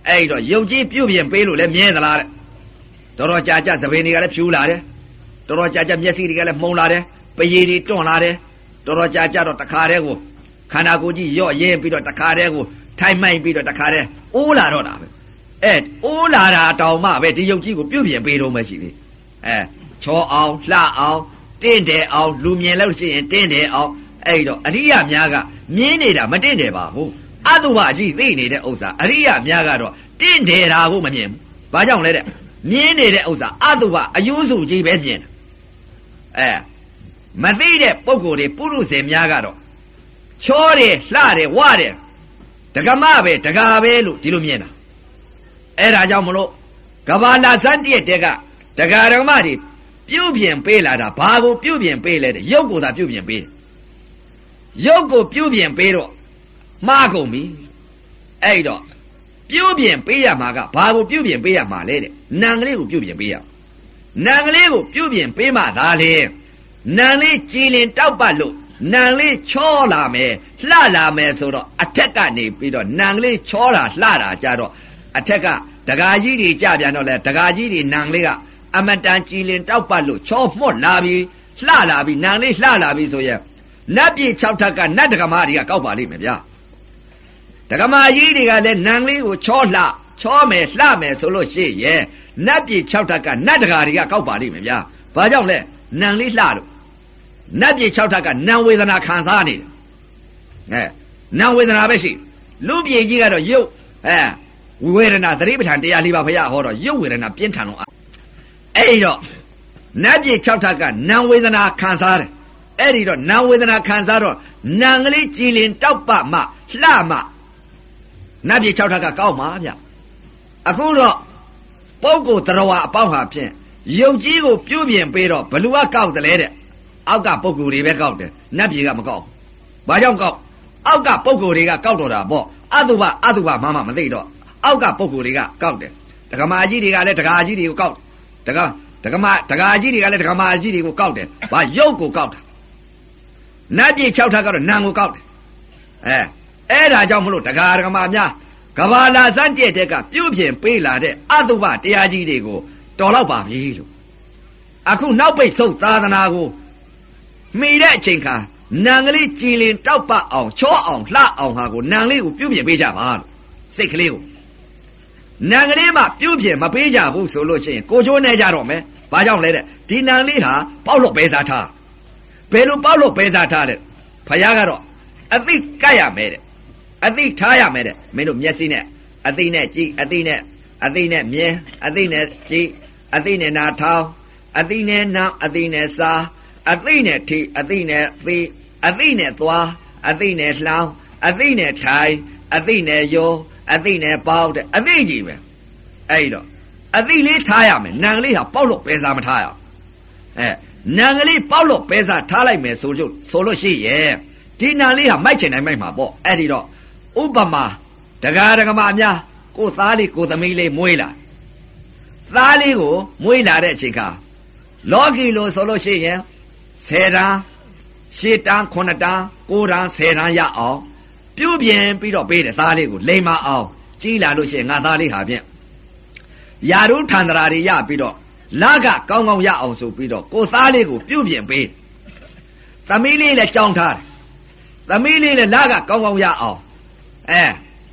အဲ့တော့ယုတ်ကြီးပြုတ်ပြင်ပေးလို့လည်းမြဲသလားတဲ့တော်တော်ကြာကြာသပင်တွေကလည်းဖြူလာတယ်တော်တော်ကြာကြာမျက်စိတွေကလည်းမှုံလာတယ်ပရည်တွေတွန့်လာတယ်တော်တော်ကြာကြာတော့တခါတည်းကိုခန္ဓာကိုယ်ကြီးရော့ရဲပြီးတော့တခါတည်းကိုထိုင်မှိုက်ပြီးတော့တခါတည်းအိုးလာတော့တာပဲအဲအိုးလာတာတောင်မှပဲဒီယုတ်ကြီးကိုပြုတ်ပြင်ပေးတော့မှရှိပြီအဲချောအောင်လှအောင်တင့်တယ်အောင်လူမြင်လို့ရှိရင်တင့်တယ်အောင်အဲ့တော့အရိယာများကမြင်းနေတာမတင့်တယ်ပါဘူးအတုပကြီးသိနေတဲ့ဥစ္စာအရိယာများကတော့တင့်တယ်တာကိုမမြင်ဘူးဘာကြောင့်လဲတဲ့မြင်းနေတဲ့ဥစ္စာအတုပအယုစုကြီးပဲမြင်တယ်အဲမသိတဲ့ပုဂ္ဂိုလ်တွေပုရုဇဉ်များကတော့ချောတယ်လှတယ်ဝတယ်ဒကမပဲဒကာပဲလို့ဒီလိုမြင်တာအဲ့ဒါကြောင့်မလို့ကဘာလာဇတ်တည့်တဲ့ကဒကာဒကမတွေပြုတ်ပြင်ပေးလာတာဘာကိုပြုတ်ပြင်ပေးလဲတဲ့ရုပ်ကိုသာပြုတ်ပြင်ပေးတယ်ရုပ်ကိုပြုတ်ပြင်ပေးတော့မှားကုန်ပြီအဲ့တော့ပြုတ်ပြင်ပေးရမှာကဘာကိုပြုတ်ပြင်ပေးရမှာလဲတဲ့နံကလေးကိုပြုတ်ပြင်ပေးရနံကလေးကိုပြုတ်ပြင်ပေးမှသာလေနံလေးကြည်လင်တောက်ပတ်လို့နံလေးချောလာမယ်လှလာမယ်ဆိုတော့အထက်ကနေပြီးတော့နံကလေးချောတာလှတာကြတော့အထက်ကဒကာကြီးတွေကြပြန်တော့လဲဒကာကြီးတွေနံလေးကအမတန်ကြည်လင်တောက်ပတ်လို့ချောမှုတ်လာပြီလှလာပြီနံလေးလှလာပြီဆိုရင်နတ်ပြည်၆ထက်ကနတ်ဒကမာတွေကကောက်ပါလိမ့်မယ်ဗျာဒကမာကြီးတွေကလည်းနံလေးကိုချောလှချောမယ်လှမယ်ဆိုလို့ရှိရဲ့နတ်ပြည်၆ထက်ကနတ်ဒကာတွေကကောက်ပါလိမ့်မယ်ဗျာဘာကြောင့်လဲနံလေးလှလို့နတ်ပြည်၆ထက်ကနံဝေဒနာခံစားနေတယ်အဲနံဝေဒနာပဲရှိလူပြည်ကြီးကတော့ရုပ်အဲဝေဒနာသတိပဋ္ဌာန်တရားလေးပါဘုရားဟောတော့ရုပ်ဝေဒနာပြင်းထန်လို့အဲ့တော့နတ်ပြည်၆ထက်ကနံဝေဒနာခံစားတယ်အဲ့ဒီတော့နံဝေဒနာခံစားတော့နံကလေးကြည်လင်တောက်ပမှလှမှနတ်ပြည်၆ထက်ကကောက်မှာဗျအခုတော့ပုဂ္ဂိုလ်တရားဝအပေါင်းဟာဖြင့်ယုတ်ကြီးကိုပြုတ်ပြင်ပေးတော့ဘလူကကောက်တယ်လေတဲ့အောက်ကပုဂ္ဂိုလ်တွေပဲကောက်တယ်နတ်ပြည်ကမကောက်ဘာကြောင့်ကောက်အောက်ကပုဂ္ဂိုလ်တွေကကောက်တော့တာပေါ့အတုပအတုပမှမမသိတော့အောက်ကပုဂ္ဂိုလ်တွေကကောက်တယ်ဒကမာကြီးတွေကလည်းဒကာကြီးတွေကိုကောက်ဒကာဒကမာဒကာကြီးတွေကလည်းဒကမာကြီးတွေကိုကောက်တယ်ဘာရုပ်ကိုကောက်တာနတ်ပြည်၆ထပ်ကတော့နံကိုကောက်တယ်အဲအဲ့ဒါကြောင့်မလို့ဒကာဒကမာများကဘာလာစန့်ကျက်တဲ့ကပြုတ်ပြင်ပေးလာတဲ့အတုပတရားကြီးတွေကိုတော်တော့ပါပြီလို့အခုနောက်ပိတ်ဆုတ်သာသနာကိုမိတဲ့အချိန်ခါနံကလေးကြည်လင်တောက်ပအောင်ချောအောင်လှအောင်ဟာကိုနံလေးကိုပြုတ်ပြင်ပေးကြပါလို့စိတ်ကလေးကိုနံကလေးမှပြုတ်ပြင်မပေးကြဘူးဆိုလို့ရှိရင်ကိုချိုးနေကြတော့မယ်ဘာကြောင့်လဲတဲ့ဒီနံလေးဟာပေါက်လို့ပဲစားထားဘယ်လိုပေါက်လို့ပဲစားထားတဲ့ဖယားကတော့အသိကတ်ရမယ်တဲ့အသိထားရမယ်တဲ့မင်းတို့မျက်စိနဲ့အသိနဲ့ကြည့်အသိနဲ့အသိနဲ့မြင်အသိနဲ့ကြည့်အသိနဲ့နားထောင်အသိနဲ့နားအသိနဲ့စားအသိနဲ့ထိအသိနဲ့သိအသိနဲ့သွားအသိနဲ့လှောင်းအသိနဲ့ထိုင်အသိနဲ့ယောအသိနဲ့ပေါက်တဲ့အသိကြီးပဲအဲ့တော့အသိလေးထားရမယ်နံကလေးဟာပေါက်လို့ပဲစားမထားရအဲနံကလေးပေါက်လို့ပဲစားထားလိုက်မယ်ဆိုလို့ဆိုလို့ရှိရဲ့ဒီနံလေးဟာမိုက်ချင်တိုင်းမိုက်မှာပေါ့အဲ့ဒီတော့ဥပမာဒကာဒကမအများကိုသားလေးကိုသမီးလေးမွေးလာသားလေးကိုမွေးလာတဲ့အချိန်ကလောကီလိုဆိုလို့ရှိရင်ဆယ်တန်းရှစ်တန်းခုနှစ်တန်းကိုးတန်းဆယ်တန်းရအောင်ပြုတ်ပြင်ပြီးတော့ပေးတယ်သားလေးကိုလိမ်မအောင်ကြီးလာလို့ရှိရင်ငါသားလေးဟာဖြင့်ယာရုထန္တရာတွေရပြီးတော့လကကောင်းကောင်းရအောင်ဆိုပြီးတော့ကိုသားလေးကိုပြုတ်ပြင်ပေးသမီးလေးလည်းကြောင်းထားတယ်သမီးလေးလည်းလကကောင်းကောင်းရအောင်အဲ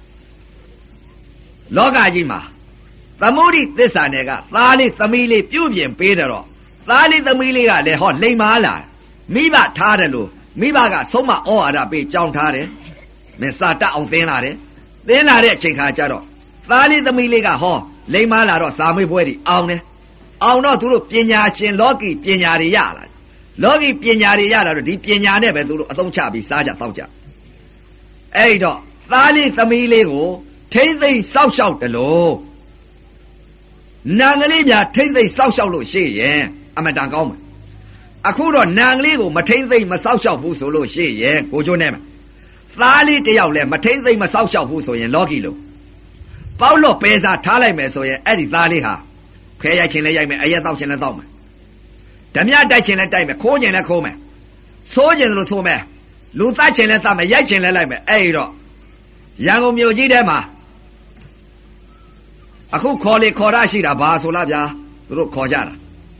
လောကကြီးမှာသမုဒိသစ္စာနယ်ကသားလေးသမီးလေးပြုတ်ပြင်ပေးတယ်တော့သားလေးသမီးလေးကလည်းဟောလိမ်မာလာမိဘထားတယ်လို့မိဘကဆုံးမဩဝါဒပေးကြောင်းထားတယ်မင်းစာတတ်အောင်သင်လာတယ်သင်လာတဲ့အချိန်ခါကျတော့သားလေးသမီးလေးကဟောလိမ်မာလာတော့စာမေးပွဲတွေအောင်တယ်အောင်တော့သူတို့ပညာရှင်လောကီပညာတွေရလာလောကီပညာတွေရလာတော့ဒီပညာနဲ့ပဲသူတို့အသုံးချပြီးစားကြတောက်ကြအဲ့တော့သားလေးသမီးလေးကိုထိမ့်သိမ့်စောက်ရှောက်တယ်လို့နံကလေးများထိမ့်သိမ့်စောက်ရှောက်လို့ရှိရင်အမတန်ကောင်းမယ်အခုတော့နံကလေးကိုမထိမ့်သိမ့်မစောက်ရှောက်ဘူးဆိုလို့ရှိရင်ကိုချိုးနေမယ်သားလေးတယောက်လဲမထိမ့်သိမ့်မစောက်ရှောက်ဘူးဆိုရင်လောကီလို့ပေါက်လို့ပဲစားထားလိုက်မယ်ဆိုရင်အဲ့ဒီသားလေးဟာဖဲရိုက်ချင်လဲရိုက်မယ်အရက်တောက်ချင်လဲတောက်မယ်ဓမြတိုက်ချင်လဲတိုက်မယ်ခိုးချင်လဲခိုးမယ်ဆိုးချင်လို့ဆိုးမယ်လူသားချင်လဲသတ်မယ်ရိုက်ချင်လဲလိုက်မယ်အဲ့ဒီတော့ရန်ကုန်မြို့ကြီးထဲမှာအခုခေါ်လေခေါ်ရရှိတာဘာဆိုလားဗျာသူတို့ခေါ်ကြတာ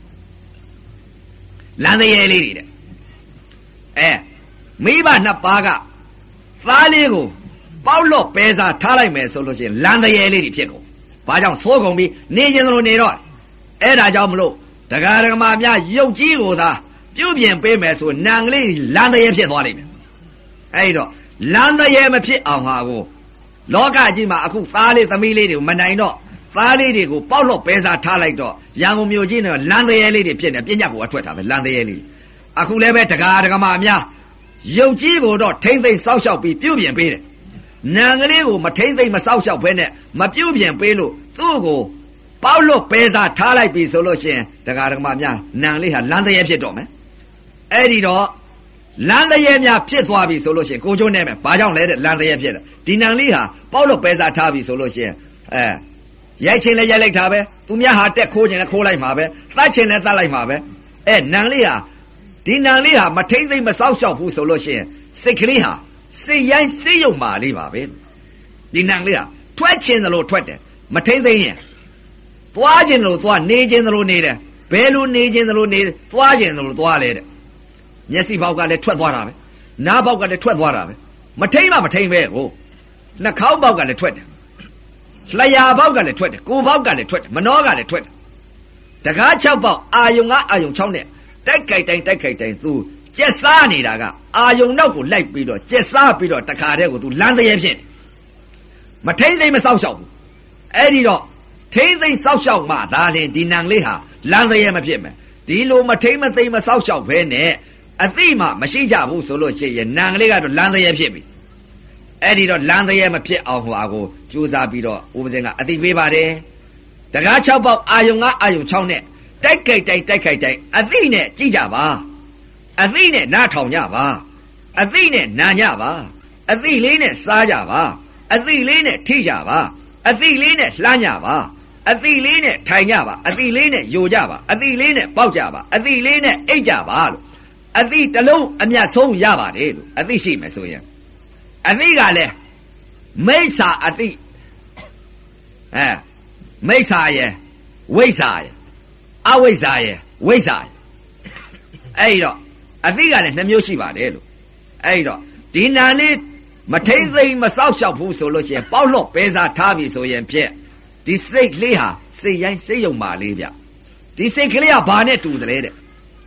လမ်းသေးရဲလေးတွေတဲ့အဲမိဘနှစ်ပါးကသားလေးကိုပေါက်လို့ပဲစားထားလိုက်မယ်ဆိုလို့ရှိရင်လမ်းသေးရဲလေးတွေဖြစ်ကုန်ဘာကြောင့်သိုးကုန်ပြီးနေခြင်းတို့နေတော့အဲ့ဒါကြောင့်မလို့တရားဓမ္မများရုပ်ကြီးကိုသာပြုပြင်ပေးမယ်ဆိုနံကလေးလမ်းသေးရဲဖြစ်သွားလိမ့်မယ်အဲ့တော့လမ်းသေးရဲမဖြစ်အောင်ဟာကိုလောကကြီးမှာအခုသားလေးသမီးလေးတွေကိုမနိုင်တော့သားလေးတွေကိုပေါက်လို့ပဲစားထားလိုက်တော့ရန်ကုန်မြို့ကြီးနဲ့လမ်းသေးရဲလေးတွေဖြစ်နေပြညတ်ကိုအထွက်တာပဲလမ်းသေးရဲလေးအခုလည်းပဲတရားဓမ္မများရုပ်ကြီးကိုတော့ထိမ့်သိမ့်စောက်ရှောက်ပြီးပြုပြင်ပေးတယ်နံကလေးကိုမထိမ့်သိမ့်မစောက်ရှောက်ဘဲနဲ့မပြုပြင်ပေးလို့သူ့ကိုပေါက်လို့ပဲစားထားလိုက်ပြီဆိုလို့ရှိရင်တရားဓမ္မများနံလေးဟာလမ်းသေးရဲဖြစ်တော့မယ်အဲ့ဒီတော့လမ်းသေးရဲများဖြစ်သွားပြီဆိုလို့ရှိရင်ကိုကျိုးနဲ့မယ်ဘာကြောင့်လဲတဲ့လမ်းသေးရဲဖြစ်တယ်ဒီနံလေးဟာပေါက်လို့ပဲစားထားပြီဆိုလို့ရှိရင်အဲရိုက်ချင်းလည်းရိုက်လိုက်တာပဲသူများဟာတက်ခိုးခြင်းလည်းခိုးလိုက်မှာပဲသတ်ခြင်းလည်းသတ်လိုက်မှာပဲအဲနံလေးဟာဒီနံလေးဟာမထိမ့်သိမ့်မစောက်ရှောက်ဘူးဆိုလို့ရှိရင်စိတ်ကလေးဟာစိတ်ရိုင်းစိတ်ယုံမာလေးပါပဲဒီနံလေးဟာထွက်ခြင်းသလိုထွက်တယ်မထိမ့်သိမ့်ရင်သွားခြင်းသလိုသွားနေခြင်းသလိုနေတယ်ဘယ်လိုနေခြင်းသလိုနေသွားခြင်းသလိုသွားလဲတဲ့မျက်စိပေါက်ကလည်းထွက်သွားတာပဲနားပေါက်ကလည်းထွက်သွားတာပဲမထိမ့်မှမထိမ့်ပဲဟိုနှာခေါင်းပေါက်ကလည်းထွက်တယ်လျှာပေါက်ကလည်းထွက်တယ်ကိုယ်ပေါက်ကလည်းထွက်တယ်မနှောကလည်းထွက်တယ်တကား၆ပေါက်အာယုံကအာယုံ၆နဲ့တိုက်ကြိုက်တိုင်းတိုက်ကြိုက်တိုင်းသူကျက်စားနေတာကအာယုံနောက်ကိုလိုက်ပြီးတော့ကျက်စားပြီးတော့တခါတည်းကိုသူလမ်းသေးရဲဖြစ်တယ်မထိမ့်သိမ့်မစောက်ရှောက်ဘူးအဲ့ဒီတော့ထိမ့်သိမ့်စောက်ရှောက်မှဒါလည်းဒီနံလေးဟာလမ်းသေးရဲမဖြစ်မယ်ဒီလိုမထိမ့်မသိမ့်မစောက်ရှောက်ဘဲနဲ့အသိမှမရှိကြဘူးဆိုလို့ရှိရင်နံကလေးကတော့လမ်းသေးရဲဖြစ်ပြီအဲ့ဒီတော့လမ်းသေးရဲမဖြစ်အောင်ဟိုအကိုကြိုးစားပြီးတော့ဦးပစင်ကအသိပေးပါတယ်တကား၆ပေါက်အာယုံကအာယုံ၆နဲ့တိုက်ကြိုက်တိုက်တိုက်ကြိုက်တိုက်အသိနဲ့ကြည့်ကြပါအသိနဲ့နားထောင်ကြပါအသိနဲ့နာကြပါအသိလေးနဲ့စားကြပါအသိလေးနဲ့ထိကြပါအသိလေးနဲ့လှမ်းကြပါအသိလေးနဲ့ထိုင်ကြပါအသိလေးနဲ့ယိုကြပါအသိလေးနဲ့ပေါက်ကြပါအသိလေးနဲ့အိတ်ကြပါလို့အသိတစ်လုံးအမြတ်ဆုံးရပါတယ်လို့အသိရှိမယ်ဆိုရင်အသိကလည်းမိစ္ဆာအသိအဲမိစ္ဆာရဲ့ဝိဇ္ဇာရဲ့အဝိဇ္ဇာရဲ့ဝိဇ္ဇာအဲ့တော့အသိကလည်းနှမျိုးရှိပါတယ်လို့အဲ့တော့ဒီနာလေးမထိမ့်သိမ့်မစောက်ရှောက်ဘူးဆိုလို့ရှိရင်ပေါက်လို့ပဲစားထားပြီဆိုရင်ဖြင့်ဒီစိတ်ကလေးဟာစိတ်ရိုင်းစိတ်ယုံပါလေးဗျဒီစိတ်ကလေးကဘာနဲ့တူသလဲတဲ့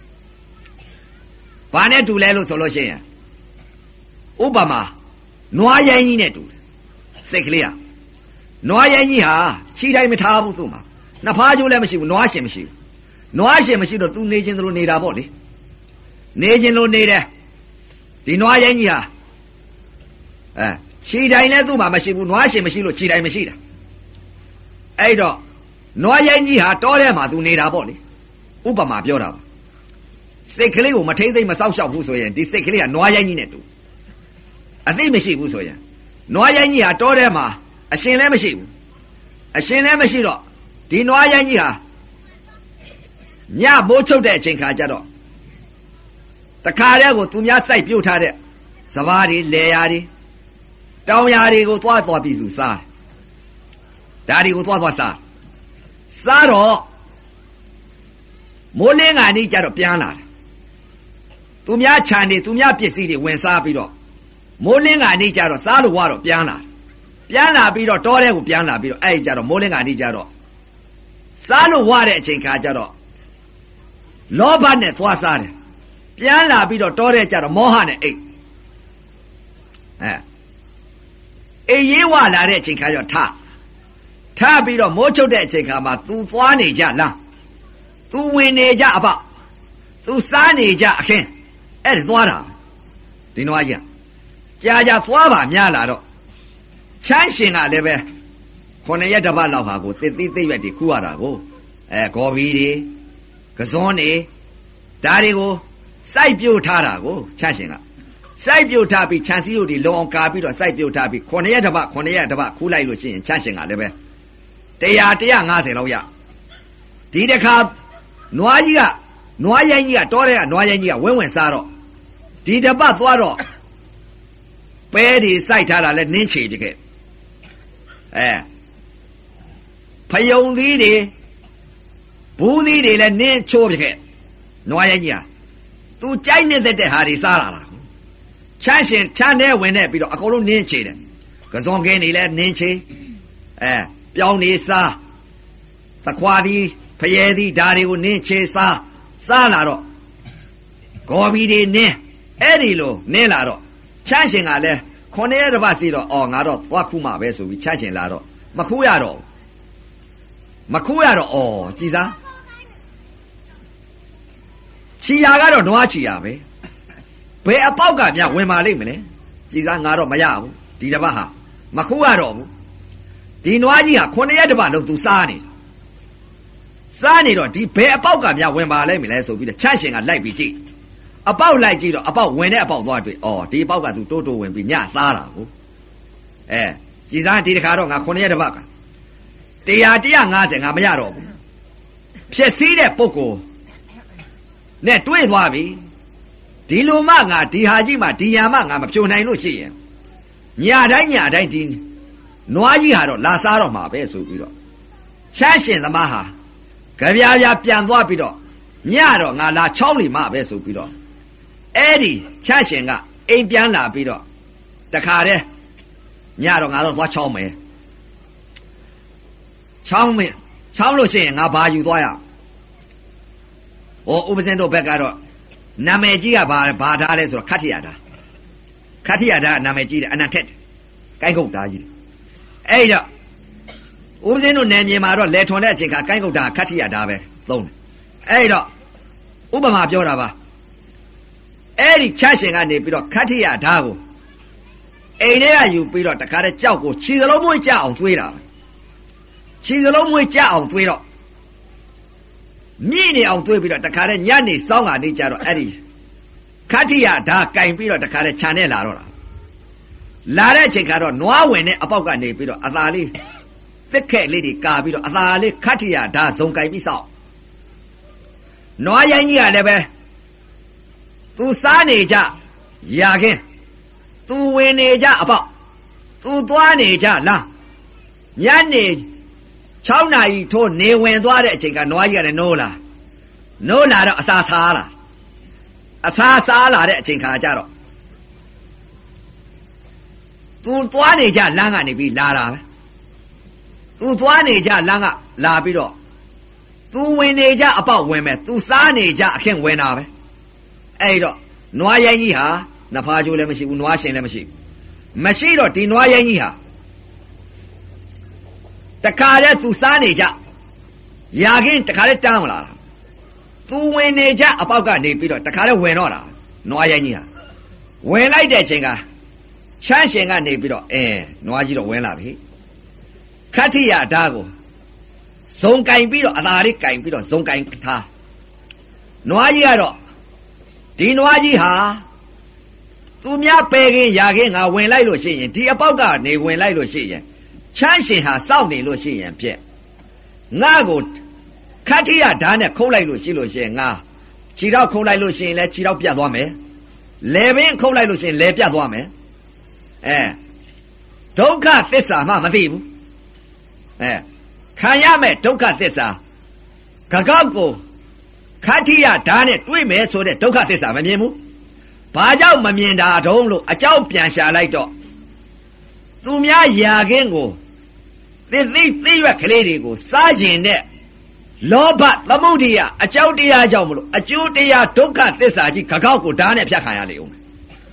ဘာနဲ့တူလဲလို့ဆိုလို့ရှိရင်ဥပမာနွားရိုင်းကြီးနဲ့တူတယ်စိတ်ကလေးဟာနွားရိုင်းကြီးဟာခြိတိုင်းမထားဘူးသူ့မှာနှစ်ဖားကျိုးလည်းမရှိဘူးနွားရှင်မရှိဘူးနွားရှင်မရှိတော့သူနေခြင်းတို့နေတာပေါ့လေနေခြင်းလို့နေတယ်ဒီနွားရိုင်းကြီးဟာအဲခြိတိုင်းလည်းသူ့မှာမရှိဘူးနွားရှင်မရှိလို့ခြိတိုင်းမရှိတာအဲ့တော့နွားရိုင်းကြီးဟာတောထဲမှာသူနေတာပေါ့လေဥပမာပြောတာပါစိတ်ကလေးကိုမထိမ့်သိမ့်မစောက်ရှောက်ဘူးဆိုရင်ဒီစိတ်ကလေးကနွားရိုင်းကြီးနဲ့တူအသိမရှိဘူးဆိုရင်နွားရိုင်းကြီးဟာတောထဲမှာအရှင်လည်းမရှိဘူးအရှင်လည်းမရှိတော့ဒီနွားရိုင်းကြီးဟာညမိုးချုပ်တဲ့အချိန်ခါကျတော့တခါတည်းကိုသူများစိုက်ပြုတ်ထားတဲ့စပါးတွေလယ်ယာတွေတောင်ယာတွေကိုသွားသွားပြီးသူစားဒါတွေကိုသွားသွားစားစားတော့မိုးလင်းကနေကြတော့ပြန်လာတယ်သူများခြံတွေသူများပစ္စည်းတွေဝင်စားပြီးတော့မိုးလင်းကနေကြတော့စားလို့ဝါတော့ပြန်လာပြန်လာပြီးတော့တောထဲကိုပြန်လာပြီးတော့အဲ့ကြတော့မိုးလင်းကနေကြတော့စားလို့ဝါတဲ့အချိန်ခါကျတော့လောဘနဲ့သွားစားတယ်ပြန်လာပြီးတော့တောထဲကြတော့မောဟနဲ့အိတ်အဲအေးရေးဝလာတဲ့အချိန်ခါကျတော့ထထပြီးတော့မိုးချုပ်တဲ့အချိန်ခါမှာ तू သွားနေကြလား तू ဝင်နေကြအပ तू စားနေကြအခင်းအဲ့ဒါသွားတာဒီနွားကြီးကြာကြာသွားပါများလာတော့ချမ်းရှင်ကလည်းပဲခုနှစ်ရက်တစ်ပတ်လောက်ဟာကိုတစ်သိသိရွက်တွေခူးရတာကိုအဲဂေါ်ဘီတွေကစွန်းတွေဒါတွေကိုစိုက်ပြုတ်ထားတာကိုချမ်းရှင်ကစိုက်ပြုတ်ထားပြီးခြံစည်းရုပ်တွေလုံအောင်ကာပြီးတော့စိုက်ပြုတ်ထားပြီးခုနှစ်ရက်တစ်ပတ်ခုနှစ်ရက်တစ်ပတ်ခူးလိုက်လို့ရှိရင်ချမ်းရှင်ကလည်းပဲတရားတရား၅၀လောက်ရဒီတစ်ခါနွားကြီးကနွားရိုင်းကြီးကတောထဲကနွားရိုင်းကြီးကဝင်းဝင်စားတော့ဒီတစ်ပတ်သွားတော့ပဲတွေစိုက်ထားတာလဲနင်းချေပြခဲ့အဲဖဖယုံသီးတွေဘူးသီးတွေလည်းနင်းချိုးပြခဲ့နွားရိုင်းကြီးဟာသူကြိုက်နေတဲ့ဟာတွေစားလာတာချမ်းရှင်ချမ်းတဲ့ဝင်နေပြီးတော့အကုန်လုံးနင်းချေတယ်ကစုံကင်းနေလဲနင်းချေအဲပြောင်းနေစားသခွာသည်ဖယဲသည်ဒါတွေကိုနင်းချေစားစားလာတော့ဂေါ်ဘီတွေနင်းအဲ့ဒီလိုနင်းလာတော့ချမ်းရှင်ကလည်းခொနည်းတစ်ပတ်စီတော့အော်ငါတော့သွားခုမှပဲဆိုပြီးချမ်းရှင်လာတော့မခူးရတော့မခူးရတော့အော်ကြည်စားချီယာကတော့နွားချီယာပဲဘယ်အပေါက်ကမြဝင်ပါလိမ့်မလဲကြည်စားငါတော့မရဘူးဒီတစ်ပတ်ဟာမခူးရတော့ဘူးဒီနွားကြီးဟာခုနှစ်ရက်တစ်ပတ်လုံးသူစားနေစားနေတော့ဒီဘယ်အပေါက်ကမြဝင်ပါလိမ့်မလဲဆိုပြီးတော့ချမ်းရှင်ကလိုက်ပြီးကြည့်အပေါက်လိုက်ကြည့်တော့အပေါက်ဝင်တဲ့အပေါက်သွားတွေ့အော်ဒီအပေါက်ကသူတိုးတိုးဝင်ပြီးညစားတာကိုအဲကြည်စားဒီတစ်ခါတော့ငါခုနှစ်ရက်တစ်ပတ်ကတရားတရားငါးဆယ်ငါမရတော့ဘူးဖြစ်စည်းတဲ့ပုဂ္ဂိုလ်နဲ့တွေ့သွားပြီဒီလိုမှငါဒီဟာကြီးမှဒီညာမှငါမဖြိုနိုင်လို့ရှိရင်ညာတိုင်းညာတိုင်းဒီနွားကြီးဟာတော့လာစားတော့မှာပဲဆိုပြီးတော့ချမ်းရှင်သမားဟာကြပြားပြားပြန်သွားပြီးတော့ညတော့ငါလာချောင်းနေမှပဲဆိုပြီးတော့အဲ့ဒီချမ်းရှင်ကအိမ်ပြန်လာပြီးတော့တခါတည်းညတော့ငါတော့သွားချောင်းမယ်ချောင်းမယ်ချောင်းလို့ရှိရင်ငါဘာယူသွားရဟောဥပဇင်းတို့ဘက်ကတော့နာမည်ကြီးကဘာဘာထားလဲဆိုတော့ခတ္ထိယတာခတ္ထိယတာနာမည်ကြီးတယ်အနံထက်ကိုင်းကုတ်သားကြီးအဲ့တော့ဥပဇင်းတို့နယ်မြေမှာတော့လေထွန်တဲ့အချိန်ကကိုင်းကုတ်သားခတ္ထိယတာပဲသုံးတယ်အဲ့တော့ဥပမာပြောတာပါအဲ့ဒီချရှင်ကနေပြီးတော့ခတ္ထိယတာကိုအိမ်ထဲကယူပြီးတော့တခါတည်းကြောက်ကိုခြေစလုံးမွေးကြအောင်သွေးတာခြေစလုံးမွေးကြအောင်သွေးတော့မြင့်နေအောင်သွေးပြီးတော့တခါတည်းညနေစောင်းကနေကြတော့အဲ့ဒီခတ္ထိယဓာကင်ပြီးတော့တခါတည်းခြံနဲ့လာတော့တာလာတဲ့အချိန်ကတော့နွားဝင်တဲ့အပေါက်ကနေပြီးတော့အသာလေးတစ်ခက်လေးတွေကာပြီးတော့အသာလေးခတ္ထိယဓာဇုံကင်ပြီးစောက်နွားရိုင်းကြီးကလည်းပဲသူစားနေကြရာခင်းသူဝင်နေကြအပေါက်သူသွားနေကြလားညနေ၆နာရီထိုးနေဝင်သွားတဲ့အချိန်ကနွားကြီးကလည်းနိုးလာနိုးလာတော့အစာစားလာအစာစားလာတဲ့အချိန်ခါကျတော့သူသွားနေကြလမ်းကနေပြီးလာတာပဲသူသွားနေကြလမ်းကလာပြီးတော့သူဝင်နေကြအပေါက်ဝင်မဲ့သူစားနေကြအခင်းဝင်တာပဲအဲ့တော့နွားရိုင်းကြီးဟာနဖားကျိုးလည်းမရှိဘူးနွားရှင်လည်းမရှိဘူးမရှိတော့ဒီနွားရိုင်းကြီးဟာတခါတည်းသူစားနေကြရာခင်းတခါတည်းတန်းမလာတာသူဝင်နေကြအပေါက်ကနေပြီးတော့တခါတည်းဝင်တော့တာနွားရိုင်းကြီးဟာဝင်လိုက်တဲ့အချိန်ကချမ်းရှင်ကနေပြီးတော့အဲနွားကြီးတော့ဝင်လာပြီခတ္ထိယဓာကိုဇုံကင်ပြီးတော့အသာလေးကင်ပြီးတော့ဇုံကင်ထားနွားကြီးကတော့ဒီနွားကြီးဟာသူများပယ်ခင်ရာခင်းငါဝင်လိုက်လို့ရှိရင်ဒီအပေါက်ကနေဝင်လိုက်လို့ရှိရင်ချမ်းရှင်ဟာစောင့်နေလို့ရှိရင်ပြက်ငါကိုခတ္ထိယဓာနဲ့ခုတ်လိုက်လို့ရှိလို့ရှိရင်ငါခြေတော့ခုတ်လိုက်လို့ရှိရင်လည်းခြေတော့ပြတ်သွားမယ်လယ်ပင်ခုတ်လိုက်လို့ရှိရင်လယ်ပြတ်သွားမယ်အဲဒုက္ခသစ္စာမှမသိဘူးအဲခံရမယ်ဒုက္ခသစ္စာကကောက်ကိုခတ္ထိယဓာနဲ့တွေ့မယ်ဆိုတဲ့ဒုက္ခသစ္စာမမြင်ဘူးဘာကြောင့်မမြင်တာတုံးလို့အကြောင်းပြန်ရှာလိုက်တော့သူများယာခင်းကိုသိသိသိရွက်ကလေးတွေကိုစားကျင်တဲ့လောဘသမုဒိယအကြောင်းတရားကြောင့်မလို့အကျိုးတရားဒုက္ခသစ္စာကြီးကကောက်ကိုဓာနဲ့ဖြတ်ခံရလေဦးမယ်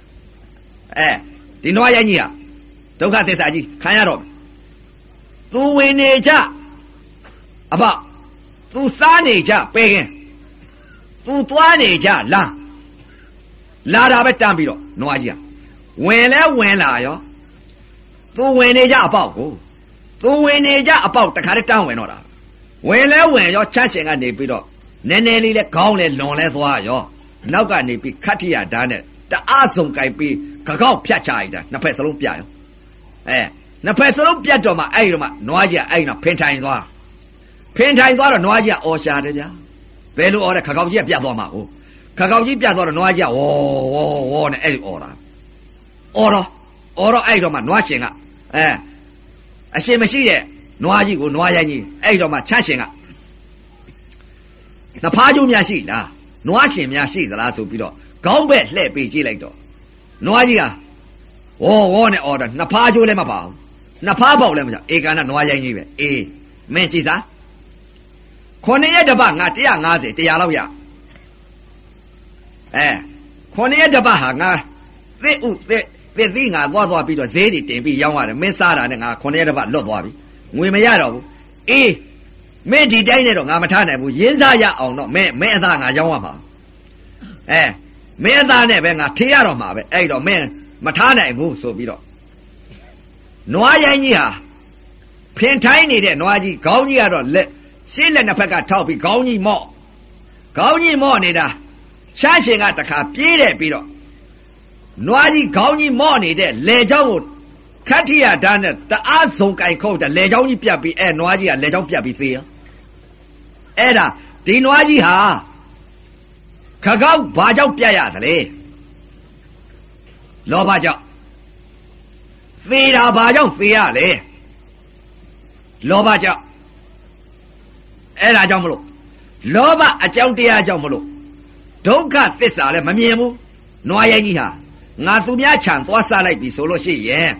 အဲဒီနွားရိုင်းကြီးဟာဒုက္ခသစ္စာကြီးခံရတော့သူဝင်နေကြအဘသူစားနေကြပဲခင်သူသွားနေကြလားလာတာပဲတန်းပြီးတော့နွားကြီးဟာဝင်လဲဝင်လာရောသူဝင်နေကြအပေါက်ကိုသူဝင်နေကြအပေါက်တခါတည်းတန်းဝင်တော့တာဝင်လဲဝင်ရောချမ်းချင်ကနေပြီးတော့နည်းနည်းလေးလဲခေါင်းလဲလွန်လဲသွားရောနောက်ကနေပြီးခတ္ထိယဓာနဲ့တအားစုံကြိုက်ပြီးကကောက်ဖြတ်ချလိုက်တာနှစ်ဖက်စလုံးပြရောအဲနှစ်ဖက်စလုံးပြတ်တော့မှအဲ့ဒီတော့မှနွားကြီးအဲ့ဒီတော့ဖင်ထိုင်သွားဖင်ထိုင်သွားတော့နွားကြီးအော်ရှာတယ်ဗျာဘယ်လိုအော်လဲခကောက်ကြီးကပြတ်သွားမှာကိုခကောက်ကြီးပြတ်သွားတော့နွားကြီးဝေါ်ဝေါ်ဝေါ်နဲ့အဲ့ဒီအော်တာအော်တော့အော်တော့အဲ့ဒီတော့မှနွားရှင်ကအဲအရှင်မရှိတဲ့နွားကြီးကိုနွားရိုင်းကြီးအဲ့တော့မှချမ်းရှင်ကနှစ်ဖားကျိုးများရှိလားနွားရှင်များရှိသလားဆိုပြီးတော့ခေါင်းဘက်လှည့်ပေးကြည့်လိုက်တော့နွားကြီးကဝေါ်ဝေါ်နဲ့အော်တာနှစ်ဖားကျိုးလည်းမပါဘူးနှစ်ဖားပေါက်လည်းမချဧကနာနွားရိုင်းကြီးပဲအေးမင်းကြည့်စားခုနှစ်ရက်တပတ်ငါone fiftyတရားလောက်ရအဲခုနှစ်ရက်တပတ်ဟာငါသစ်ဥသစ်သစ်သီးငါသွားသွားပြီးတော့ဈေးတွေတင်ပြီးရောင်းရတယ်မင်းစားတာနဲ့ငါခုနှစ်ရက်တပတ်လွတ်သွားပြီငွေမရတော့ဘူးအေးမင်းဒီတိုင်းနဲ့တော့ငါမထားနိုင်ဘူးရင်းစားရအောင်တော့မင်းမင်းအသားငါရောင်းရမှာအဲမင်းအသားနဲ့ပဲငါထေးရတော့မှာပဲအဲ့တော့မင်းမထားနိုင်ဘူးဆိုပြီးတော့နွားရိုင်းကြီးဟာဖင်ထိုင်းနေတဲ့နွားကြီးခေါင်းကြီးကတော့လက်ရှေ့လက်နှစ်ဖက်ကထောက်ပြီးခေါင်းကြီးမော့ခေါင်းကြီးမော့နေတာရှားရှင်ကတခါပြေးတယ်ပြီးတော့နွားကြီးခေါင်းကြီးမော့နေတဲ့လေချောင်းကိုခတ်ထရဓာတ်နဲ့တအားစုံကင်ခုတ်တယ်လေချောင်းကြီးပြတ်ပြီးအဲနွားကြီးကလေချောင်းပြတ်ပြီးသေးရောအဲ့ဒါဒီနွားကြီးဟာခကောက်ဘာကြောင့်ပြတ်ရသလဲလောဘကြောင့်သေတာဘာကြောင့်သေရလဲလောဘကြောင့်အဲ့ဒါကြောင့်မလို့လောဘအကြောင်းတရားကြောင့်မလို့ဒုက္ခသစ္စာလည်းမမြင်ဘူးနွားရိုင်းကြီးဟာငါသူများခြံသွားစားလိုက်ပြီဆိုလို့ရှိရင်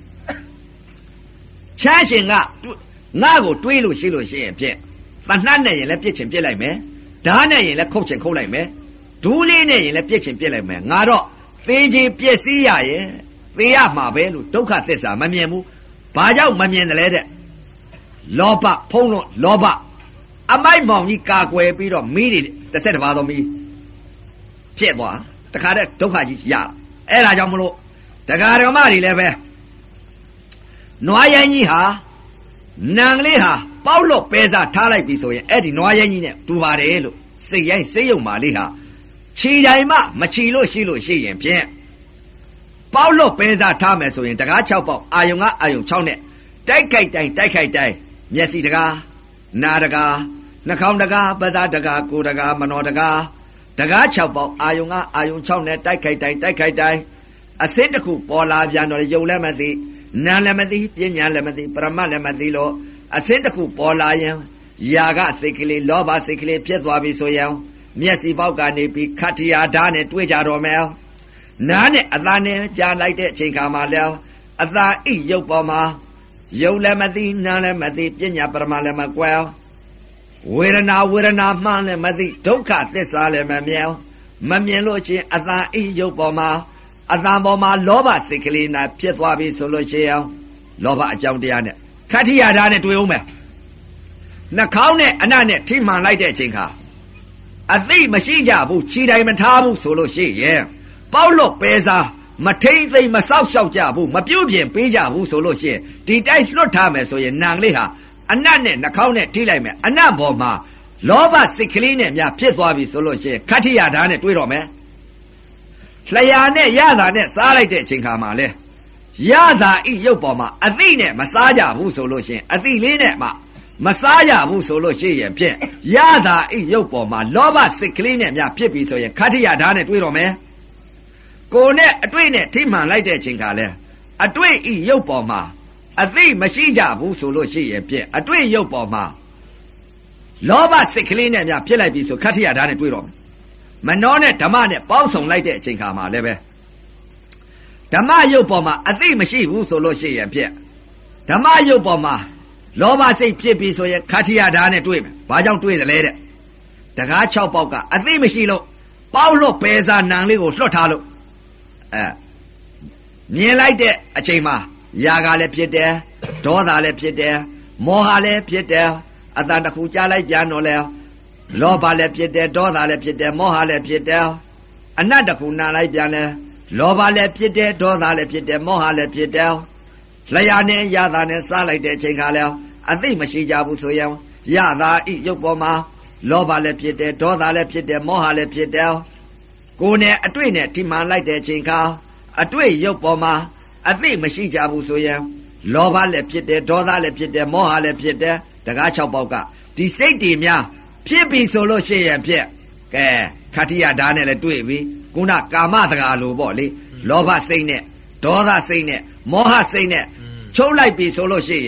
ချမ်းရှင်ကငါ့ကိုတွေးလို့ရှိလို့ရှိရင်ဖြင့်တဏှတ်နဲ့ရင်လည်းပြစ်ချင်ပြစ်လိုက်မယ်ဓာတ်နဲ့ရင်လည်းခုတ်ချင်ခုတ်လိုက်မယ်ဒူးလေးနဲ့ရင်လည်းပြစ်ချင်ပြစ်လိုက်မယ်ငါတော့သေချင်ပြည့်စည်ရရဲ့သေရမှာပဲလို့ဒုက္ခသစ္စာမမြင်ဘူးဘာကြောင့်မမြင်တယ်လဲတဲ့လောဘဖုံးလို့လောဘအမိုက်မောင်ကြီးကာကွယ်ပြီးတော့မီးတွေတစ်ဆက်တစ်ပါးသောမီးဖြစ်သွားတခါတည်းဒုက္ခကြီးရအဲ့ဒါကြောင့်မလို့တရားဓမ္မတွေလည်းပဲနွားရိုင်းကြီးဟာနံလေးဟာပေါက်လို့ပဲစားထားလိုက်ပြီဆိုရင်အဲ့ဒီနွားရိုင်းကြီးနဲ့တူပါတယ်လို့စိတ်ရိုင်းစိတ်ယုံမာလေးဟာခြီတိုင်းမှမခြီလို့ရှိလို့ရှိရင်ဖြင့်ပေါက်လို့ပဲစားထားမယ်ဆိုရင်တကား၆ပေါက်အာယုံကအာယုံ၆နဲ့တိုက်ခိုက်တိုင်းတိုက်ခိုက်တိုင်းမျက်စိတကားနာတကားနှာခေါင်းတကားပဇာတကားကိုယ်တကားမနောတကားတကား၆ပေါက်အာယုံကအာယုံ၆နဲ့တိုက်ခိုက်တိုင်းတိုက်ခိုက်တိုင်းအစစ်တစ်ခုပေါ်လာပြန်တော့ယုံလည်းမသိနာလည်းမသိပညာလည်းမသိပရမတ်လည်းမသိလို့အစစ်တစ်ခုပေါ်လာရင်ယာကစိတ်ကလေးလောဘစိတ်ကလေးဖြစ်သွားပြီဆိုရင်မျက်စိပေါက်ကနေပြီးခတ္တရာဓာတ်နဲ့တွေ့ကြတော့မယ်နားနဲ့အသာနဲ့ကြားလိုက်တဲ့အချိန်ခါမှာလည်းအသာအိရုပ်ပေါ်မှာယုံလည်းမသိနာလည်းမသိပညာပရမတ်လည်းမကွယ်ဝေဒနာဝေဒနာမှန်းလည်းမသိဒုက္ခသစ္စာလည်းမမြင်မမြင်လို့ချင်းအသာအိရုပ်ပေါ်မှာအသာပေါ်မှာလောဘစိတ်ကလေးနာဖြစ်သွားပြီဆိုလို့ရှိရင်လောဘအကြောင်းတရားနဲ့ခတ္တရာဓာတ်နဲ့တွေ့အောင်မယ်နှာခေါင်းနဲ့အနံ့နဲ့ထိမှန်လိုက်တဲ့အချိန်ခါအသိမရှိကြဘူးခြေတိုင်မထားဘူးဆိုလို့ရှိရင်ပေါက်လို့ပဲစားမထိမ့်သိမ့်မဆောက်ရှောက်ကြဘူးမပြုတ်ပြင်ပေးကြဘူးဆိုလို့ရှိရင်ဒီတိုက်လွတ်ထားမယ်ဆိုရင်နံလေးဟာအနံ့နဲ့နှာခေါင်းနဲ့ထိလိုက်မယ်အနံ့ပေါ်မှာလောဘစိတ်ကလေးနဲ့များဖြစ်သွားပြီဆိုလို့ရှိရင်ခတ္တရာဓာတ်နဲ့တွေ့တော့မယ်လျာနဲ့ရတာနဲ့စားလိုက်တဲ့အချိန်ခါမှာလဲရတာဤရုပ်ပေါ်မှာအသိနဲ့မစားကြဘူးဆိုလို့ရှိရင်အသိလေးနဲ့မှမစားရဘူးဆိုလို့ရှိရင်ဖြင့်ရတာဤရုပ်ပေါ်မှာလောဘစိတ်ကလေးနဲ့များဖြစ်ပြီဆိုရင်ခတ္တရာဓာတ်နဲ့တွေ့တော့မယ်ကိုယ်နဲ့အတွေ့နဲ့ထိမှန်လိုက်တဲ့အချိန်ခါလဲအတွေ့ဤရုပ်ပေါ်မှာအသိမရှိကြဘူးဆိုလို့ရှိရင်ဖြင့်အတွေ့ရုပ်ပေါ်မှာလောဘစိတ်ကလေးနဲ့များဖြစ်လိုက်ပြီဆိုခတ္တရာဓာတ်နဲ့တွေ့တော့မယ်မနောနဲ့ဓမ္မနဲ့ပေါင်းစုံလိုက်တဲ့အချိန်ခါမှာလည်းပဲဓမ္မရုပ်ပေါ်မှာအသိမရှိဘူးဆိုလို့ရှိရင်ဖြင့်ဓမ္မရုပ်ပေါ်မှာလောဘစိတ်ဖြစ်ပြီဆိုရင်ခတ္တရာဓာတ်နဲ့တွေ့မယ်ဘာကြောင့်တွေ့သလဲတဲ့တကား၆ပေါက်ကအသိမရှိလို့ပေါက်လို့ပဲစားနံလေးကိုလွတ်ထားလို့အဲမြင်လိုက်တဲ့အချိန်မှာယာကလည်းဖြစ်တယ်ဒေါသလည်းဖြစ်တယ်မောဟလည်းဖြစ်တယ်အတန်တစ်ခုကြားလိုက်ပြန်တော့လဲလောဘလည်းဖြစ်တယ်ဒေါသလည်းဖြစ်တယ်မောဟလည်းဖြစ်တယ်အနတ်တစ်ခုနာလိုက်ပြန်လဲလောဘလည်းဖြစ်တယ်ဒေါသလည်းဖြစ်တယ်မောဟလည်းဖြစ်တယ်လျာနဲ့ရတာနဲ့စားလိုက်တဲ့အချိန်ခါလဲအသိမရှိကြဘူးဆိုရင်ရတာဤရုပ်ပေါ်မှာလောဘလည်းဖြစ်တယ်ဒေါသလည်းဖြစ်တယ်မောဟလည်းဖြစ်တယ်ကိုယ်နဲ့အတွေ့နဲ့ထိမှန်လိုက်တဲ့အချိန်ခါအတွေ့ရုပ်ပေါ်မှာအသိမရှိကြဘူးဆိုရင်လောဘလည်းဖြစ်တယ်ဒေါသလည်းဖြစ်တယ်မောဟလည်းဖြစ်တယ်တကား၆ပေါက်ကဒီစိတ်တွေများဖြစ်ပြီဆိုလို့ရှိရင်ဖြင့်ကဲခတ္တရာဓာတ်နဲ့လည်းတွေ့ပြီခုနကာမတကားလိုပေါ့လေလောဘစိတ်နဲ့ဒေါသစိတ်နဲ့မောဟစိတ်နဲ့ချုပ်လိုက်ပြီဆိုလို့ရှိရင်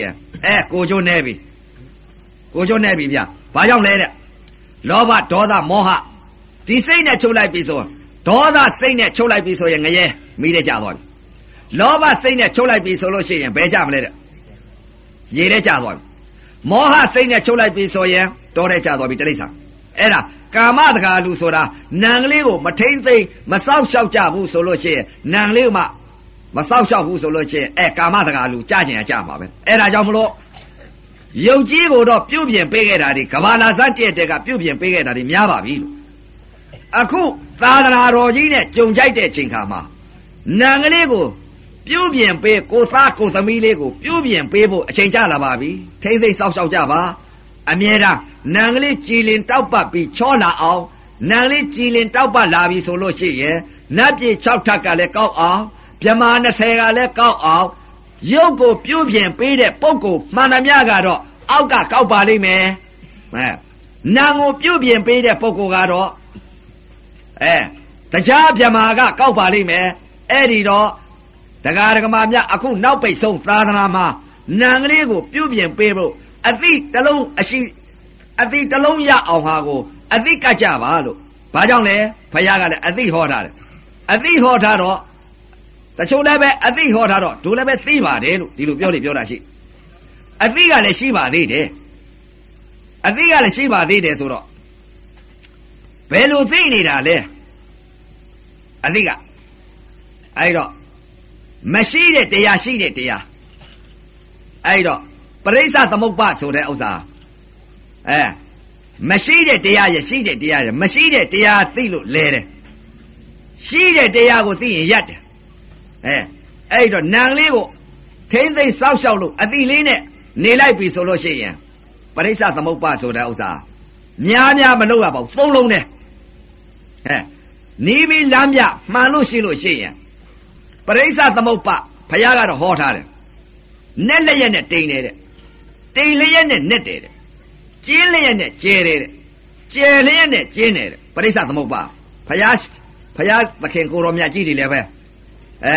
အဲကိုကျိုးနေပြီကိုကျိုးနေပြီဗျဘာကြောင့်လဲတဲ့လောဘဒေါသမောဟဒီစိတ်နဲ့ချုပ်လိုက်ပြီဆိုဒေါသစိတ်နဲ့ချုပ်လိုက်ပြီဆိုရင်ငရဲမိတဲ့ကြသွားပြီလောဘစိတ်နဲ့ချုပ်လိုက်ပြီဆိုလို့ရှိရင်ဘယ်ကြမလဲတဲ့ရေတဲ့ကြသွားပြီမောဟစိတ်နဲ့ချုပ်လိုက်ပြီဆိုရင်တောတဲ့ကြသွားပြီတိရစ္ဆာန်အဲ့ဒါကာမတကာလူဆိုတာနံကလေးကိုမထိမ့်သိမ့်မစောက်ရှောက်ကြဘူးဆိုလို့ရှိရင်နံကလေးကမှမစောက်ရှောက်ဘူးဆိုလို့ရှိရင်အဲကာမတကာလူကြကျင်ရကြမှာပဲအဲ့ဒါကြောင့်မလို့ယုတ်ကြီးကိုတော့ပြုတ်ပြင်ပေးခဲ့တာဒီကဘာလာစတဲ့တဲ့ကပြုတ်ပြင်ပေးခဲ့တာဒီများပါပြီလို့အခုသာသနာတော်ကြီးနဲ့ကြုံကြိုက်တဲ့ချိန်ခါမှာနံကလေးကိုပြုတ်ပြင်ပေးကိုသားကိုသမီးလေးကိုပြုတ်ပြင်ပေးဖို့အချိန်ကျလာပါပြီထိမ့်သိမ့်စောက်ရှောက်ကြပါအမြဲတမ်းနံကလေးကြည်လင်တောက်ပတ်ပြီးချောလာအောင်နံလေးကြည်လင်တောက်ပတ်လာပြီဆိုလို့ရှိရင်နတ်ပြည်၆ထပ်ကလည်းကောက်အောင်မြမာ၂၀ကလည်းကောက်အောင်ရုပ်ကိုပြုတ်ပြင်ပေးတဲ့ပုဂ္ဂိုလ်မှန်သမျှကတော့အောက်ကကောက်ပါလိမ့်မယ်အဲနံကိုပြုတ်ပြင်ပေးတဲ့ပုဂ္ဂိုလ်ကတော့အဲတရားမြမာကကောက်ပါလိမ့်မယ်အဲ့ဒီတော့တရားဓမ္မများအခုနောက်ပိတ်ဆုံးသာသနာမှာနံကလေးကိုပြုတ်ပြင်ပေးဖို့အသည့်တစ်လုံးအရှိအသည့်တစ်လုံးရအောင်ဟာကိုအသည့်ကကြပါလို့ဘာကြောင့်လဲဖခင်ကလည်းအသည့်ဟောထားတယ်အသည့်ဟောထားတော့တချို့လည်းပဲအသည့်ဟောထားတော့ဒုလည်းပဲသိပါတယ်လို့ဒီလိုပြောနေပြောတာရှိအသည့်ကလည်းရှိပါသေးတယ်အသည့်ကလည်းရှိပါသေးတယ်ဆိုတော့ဘယ်လိုသိနေတာလဲအသည့်ကအဲ့တော့မရှိတဲ့တရားရှိတဲ့တရားအဲ့တော့ပရိစ္ဆသမုပ္ပါဆိုတဲ့ဥစ္စာအဲမရှိတဲ့တရားရရှိတဲ့တရားရမရှိတဲ့တရားသိလို့လဲတယ်ရှိတဲ့တရားကိုသိရင်ရက်တယ်အဲအဲ့တော့နံလေးကိုထိမ့်သိမ့်စောက်ရှောက်လို့အတိလေးနဲ့နေလိုက်ပြီဆိုလို့ရှိရင်ပရိစ္ဆသမုပ္ပါဆိုတဲ့ဥစ္စာများများမလုပ်ရပါဘူးသုံးလုံးနဲ့အဲနီးပြီးလမ်းပြမှန်လို့ရှိလို့ရှိရင်ပရိစ္ဆသမုပ္ပါဘုရားကတော့ဟောထားတယ်နဲ့လျက်နဲ့တိန်နေတဲ့တိန်လျက်နဲ့နဲ့တယ်တဲ့ကျင်းလျက်နဲ့ကျဲတယ်တဲ့ကျဲလျက်နဲ့ကျင်းတယ်တဲ့ပရိစ္ဆသမုပ္ပါဘုရားဘုရားသခင်ကိုတော်မြတ်ကြီးတွေလည်းပဲအဲ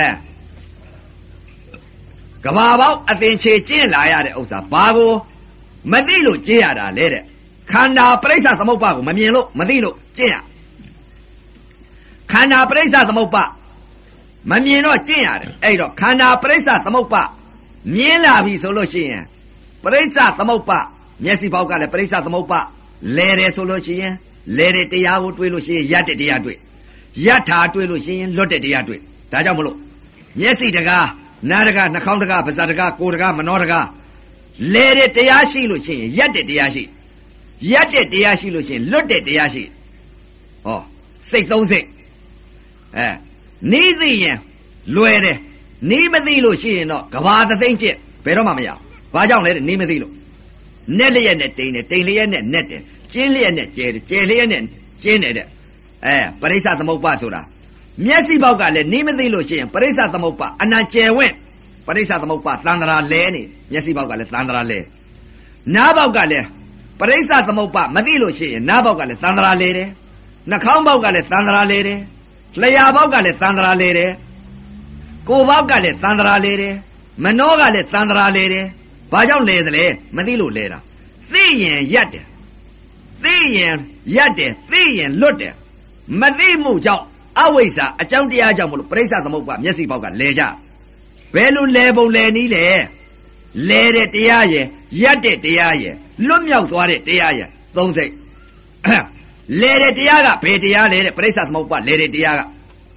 ကဘာပေါက်အသင်ချေကျင်းလာရတဲ့ဥစ္စာဘာကိုမသိလို့ကျင်းရတာလေတဲ့ခန္ဓာပရိစ္ဆသမုပ္ပါကိုမမြင်လို့မသိလို့ကျင်းရခန္ဓာပရိစ္ဆသမုပ္ပါမမြင်တော့ကျင့်ရတယ်အဲ့တော့ခန္ဓာပရိစ္ဆသမုပ္ပါမြင်လာပြီဆိုလို့ရှိရင်ပရိစ္ဆသမုပ္ပါမျက်စိပေါက်ကလည်းပရိစ္ဆသမုပ္ပါလဲတယ်ဆိုလို့ရှိရင်လဲတဲ့တရားကိုတွေးလို့ရှိရင်ရတဲ့တရားတွေးယထာတွေးလို့ရှိရင်လွတ်တဲ့တရားတွေးဒါကြောင့်မလို့မျက်စိတကားနားတကားနှာခေါင်းတကားပါးစပ်တကားကိုယ်တကားမနှောတကားလဲတဲ့တရားရှိလို့ရှိရင်ရတဲ့တရားရှိရတဲ့တရားရှိလို့ရှိရင်လွတ်တဲ့တရားရှိဟောစိတ်သုံးစိတ်အဲနီးသိရင်လွယ်တယ်နီးမသိလို့ရှိရင်တော့ကဘာသသိမ့်ကျက်ဘယ်တော့မှမရဘူးဘာကြောင့်လဲနီးမသိလို့နဲ့လျက်နဲ့တိန်တယ်တိန်လျက်နဲ့နဲ့တယ်ကျင်းလျက်နဲ့ကျဲတယ်ကျဲလျက်နဲ့ကျင်းတယ်တဲ့အဲပရိစ္ဆသမုပ္ပါဆိုတာမျက်စိပေါက်ကလည်းနီးမသိလို့ရှိရင်ပရိစ္ဆသမုပ္ပါအနံကျဲဝင့်ပရိစ္ဆသမုပ္ပါသန္တရာလဲနေမျက်စိပေါက်ကလည်းသန္တရာလဲနားပေါက်ကလည်းပရိစ္ဆသမုပ္ပါမသိလို့ရှိရင်နားပေါက်ကလည်းသန္တရာလဲတယ်နှာခေါင်းပေါက်ကလည်းသန္တရာလဲတယ်လျှာပေါက်ကလည်းသန္တရာလဲတယ်ကိုယ်ပေါက်ကလည်းသန္တရာလဲတယ်မနှောကလည်းသန္တရာလဲတယ်ဘာကြောင့်လဲသလဲမသိလို့လဲတာသိရင်ရက်တယ်သိရင်ရက်တယ်သိရင်လွတ်တယ်မသိမှုကြောင့်အဝိဇ္ဇာအကြောင်းတရားကြောင့်မလို့ပရိစ္ဆသမုပ္ပါမျက်စိပေါက်ကလဲကြဘယ်လိုလဲပုံလဲနည်းလဲလဲတဲ့တရားရဲ့ရက်တဲ့တရားရဲ့လွတ်မြောက်သွားတဲ့တရားရဲ့သုံးစိတ်လဲတဲ့တရားကဘယ်တရားလဲတဲ့ပရိစ္ဆသမုပ္ပါလဲတဲ့တရားက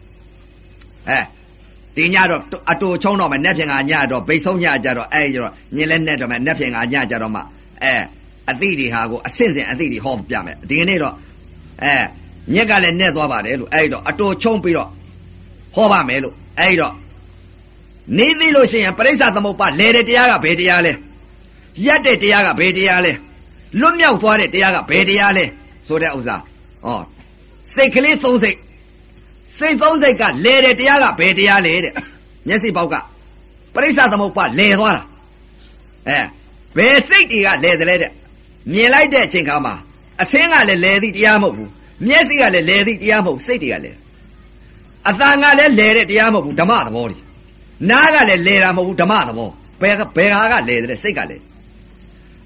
အဲဒီညတော့အတူချုံတော့မယ်နက်ဖြင်ကညတော့ဘိတ်ဆုံးညကြတော့အဲ့ကျတော့ညင်လဲနဲ့တော့မယ်နက်ဖြင်ကညကြတော့မှအဲအသိတွေဟာကိုအဆင့်ဆင့်အသိတွေဟောပြမယ်ဒီကနေ့တော့အဲညက်ကလည်းနဲ့သွားပါတယ်လို့အဲ့တော့အတူချုံပြီးတော့ဟောပါမယ်လို့အဲ့တော့နေသိလို့ရှိရင်ပရိစ္ဆသမုပ္ပါလဲတဲ့တရားကဘယ်တရားလဲရက်တဲ့တရားကဘယ်တရားလဲလွတ်မြောက်သွားတဲ့တရားကဘယ်တရားလဲဆိုတဲ့ဥစ္စာဩစိတ်ကလေးသုံးစိတ်စိတ်သုံးစိတ်ကလဲတဲ့တရားကဘယ်တရားလဲတဲ့မျက်စိပေါက်ကပရိစ္ဆသမုပ္ပါလဲသွားတာအဲဘယ်စိတ်တွေကလဲတယ်လဲတဲ့မြင်လိုက်တဲ့အချိန်ခါမှာအဆင်းကလည်းလဲသည့်တရားမဟုတ်ဘူးမျက်စိကလည်းလဲသည့်တရားမဟုတ်စိတ်တွေကလဲအတန်ကလည်းလဲတဲ့တရားမဟုတ်ဘူးဓမ္မသဘောတွေနားကလည်းလဲတာမဟုတ်ဘူးဓမ္မသဘောဘယ်ဘယ်ဟာကလဲတယ်စိတ်ကလဲ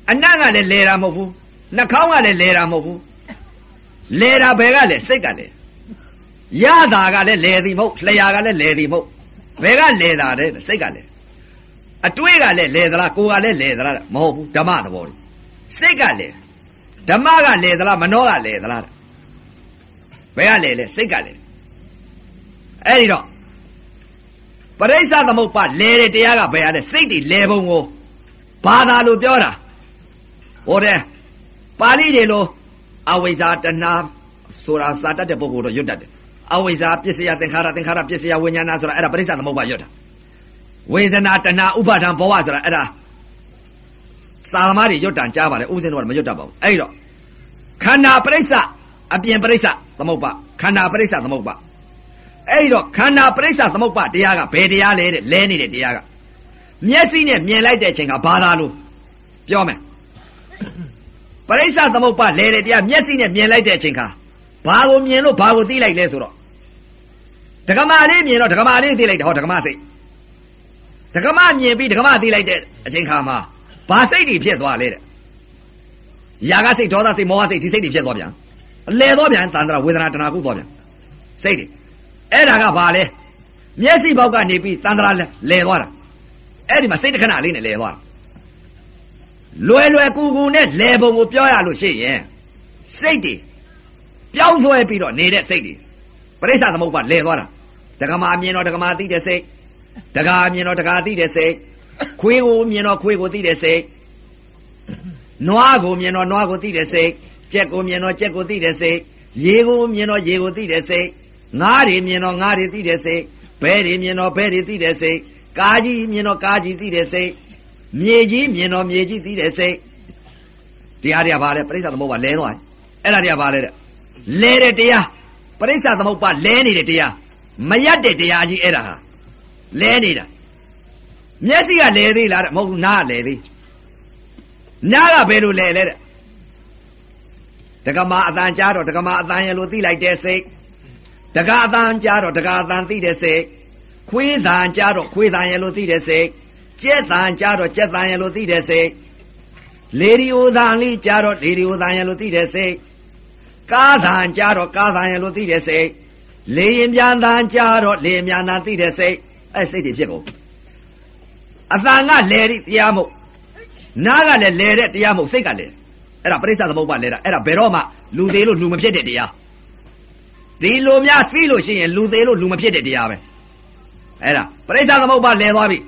အနံ့ကလည်းလဲတာမဟုတ်ဘူးနှာခေါင်းကလည်းလဲတာမဟုတ်ဘူးလဲတာဘယ်ကလဲစိတ်ကလဲရတာကလည်းလဲသည်မဟုတ်လျှာကလည်းလဲသည်မဟုတ်ဘယ်ကလဲတာလဲစိတ်ကလဲအတွေးကလည်းလဲသလားကိုယ်ကလည်းလဲသလားမဟုတ်ဘူးဓမ္မသဘောတွေစိတ်ကလဲဓမ္မကလဲသလားမနောကလဲသလားဘယ်ကလဲလဲစိတ်ကလဲအဲ့ဒီတော့ပရိစ္ဆသမုပ္ပါလဲတဲ့တရားကဘယ်ရလဲစိတ်တွေလဲပုံကိုဘာသာလို့ပြောတာဟောတယ်ပါဠိတွေလိုအဝိဇ္ဇာတဏှာဆိုတာစာတတ်တဲ့ပုဂ္ဂိုလ်တော့ရွတ်တတ်တယ်အဝိဇ္ဇာပစ္စယသင်္ခါရသင်္ခါရပစ္စယဝိညာဏဆိုတာအဲ့ဒါပရိစ္ဆသမုပ္ပါရွတ်တာဝေဒနာတဏှာဥပါဒံဘောဝဆိုတာအဲ့ဒါသာသမားတွေရွတ်တန်ကြားပါတယ်ဥစဉ်တော့မရွတ်တတ်ပါဘူးအဲ့တော့ခန္ဓာပရိစ္ဆအပြင်ပရိစ္ဆသမုပ္ပါခန္ဓာပရိစ္ဆသမုပ္ပါအဲ့တော့ခန္ဓာပရိစ္ဆသမုပ္ပါတရားကဘယ်တရားလဲတဲ့လဲနေတဲ့တရားကမျက်စိနဲ့မြင်လိုက်တဲ့အချိန်ကဘာသာလို့ပြောမယ်ပရိစ္ဆသမုပ္ပါလဲတဲ့တရားမျက်စိနဲ့မြင်လိုက်တဲ့အချိန်ကဘာကိုမြင်လို့ဘာကိုသိလိုက်လဲဆိုတော့ဒကမာလေးမြင်တော့ဒကမာလေးသိလိုက်တယ်ဟောဒကမာစိတ်ဒကမာမြင်ပြီးဒကမာသိလိုက်တဲ့အချိန်ခါမှာဘာစိတ်တွေဖြစ်သွားလဲတဲ့ຢာကစိတ်ဒေါသစိတ်မောဟစိတ်ဒီစိတ်တွေဖြစ်သွားပြန်လဲသွားပြန်တန်ត្រာဝေဒနာတဏှာကုသွားပြန်စိတ်တွေအဲ့ဒါကဘာလဲမျက်စိဘောက်ကနေပြီးတန်ត្រာလဲလဲသွားတာအဲ့ဒီမှာစိတ်တစ်ခဏလေးနဲ့လဲသွားတာလွယ်လွယ်ကူကူနဲ့လဲပုံကိုပြောရလို့ရှိရင်စိတ်တွေပြောင်းဆွဲပြီးတော့နေတဲ့စိတ်တွေပရိစ္ဆသမုပ္ပါလဲသွားတာဒကမာမြင်တော့ဒကမာသိတဲ့စိတ်ဒကာမြင်တော့ဒကာသိတဲ့စိတ်ခွေးကိုမြင်တော့ခွေးကိုသိတဲ့စိတ်နွားကိုမြင်တော့နွားကိုသိတဲ့စိတ်ကြက်ကိုမြင်တော့ကြက်ကိုသိတဲ့စိတ်ရေကိုမြင်တော့ရေကိုသိတဲ့စိတ်ငါးတွေမြင်တော့ငါးတွေသိတဲ့စိတ်ဘဲတွေမြင်တော့ဘဲတွေသိတဲ့စိတ်ကာကြီးမြင်တော့ကာကြီးသိတဲ့စိတ်မြေကြီးမြင်တော့မြေကြီးသိတဲ့စိတ်တရားတွေကဘာလဲပရိစ္ဆသမုပ္ပါလဲသွားတယ်အဲ့ဒါတွေကဘာလဲတဲ့လဲတဲ့တရားပရိစ္ဆသမုပ္ပါလဲနေတဲ့တရားမရတဲ့တရားကြီးအဲ့ဒါဟာလဲနေတာမျက်စိကလဲသေးလားတဲ့မဟုတ်ဘူးနားကလဲသေးနားကဘယ်လိုလဲလဲတဲ့ဒကမာအတန်ကြားတော့ဒကမာအတန်ရလို့သိလိုက်တဲ့စိတ်ဒကာအတန်ကြားတော့ဒကာအတန်သိတဲ့စိတ်ခွေးတန်ကြားတော့ခွေးတန်ရလို့သိတဲ့စိတ်ကြက်တန်ကြားတော့ကြက်တန်ရလို့သိတဲ့စိတ်လေဒီယိုတန်လေးကြားတော့လေဒီယိုတန်ရလို့သိတဲ့စိတ်ကားတန်ကြားတော့ကားတန်ရလို့သိတဲ့စိတ်လေရင်ပြန်တန်ကြားတော့လေရင်ပြန်တန်သိတဲ့စိတ်အဲ့စိတ်တွေဖြစ်ကုန်အတန်ကလဲတဲ့တရားမဟုတ်နားကလည်းလဲတဲ့တရားမဟုတ်စိတ်ကလည်းအဲ့ဒါပရိစ္ဆသမုပ္ပါလဲတာအဲ့ဒါဘယ်တော့မှလူသေးလို့လူမဖြစ်တဲ့တရားဒီလိုများသိလို့ရှိရင်လူသေးလို့လူမဖြစ်တဲ့တရားပဲအဲ့ဒါပရိစ္ဆသမုပ္ပါလဲသွားပြီ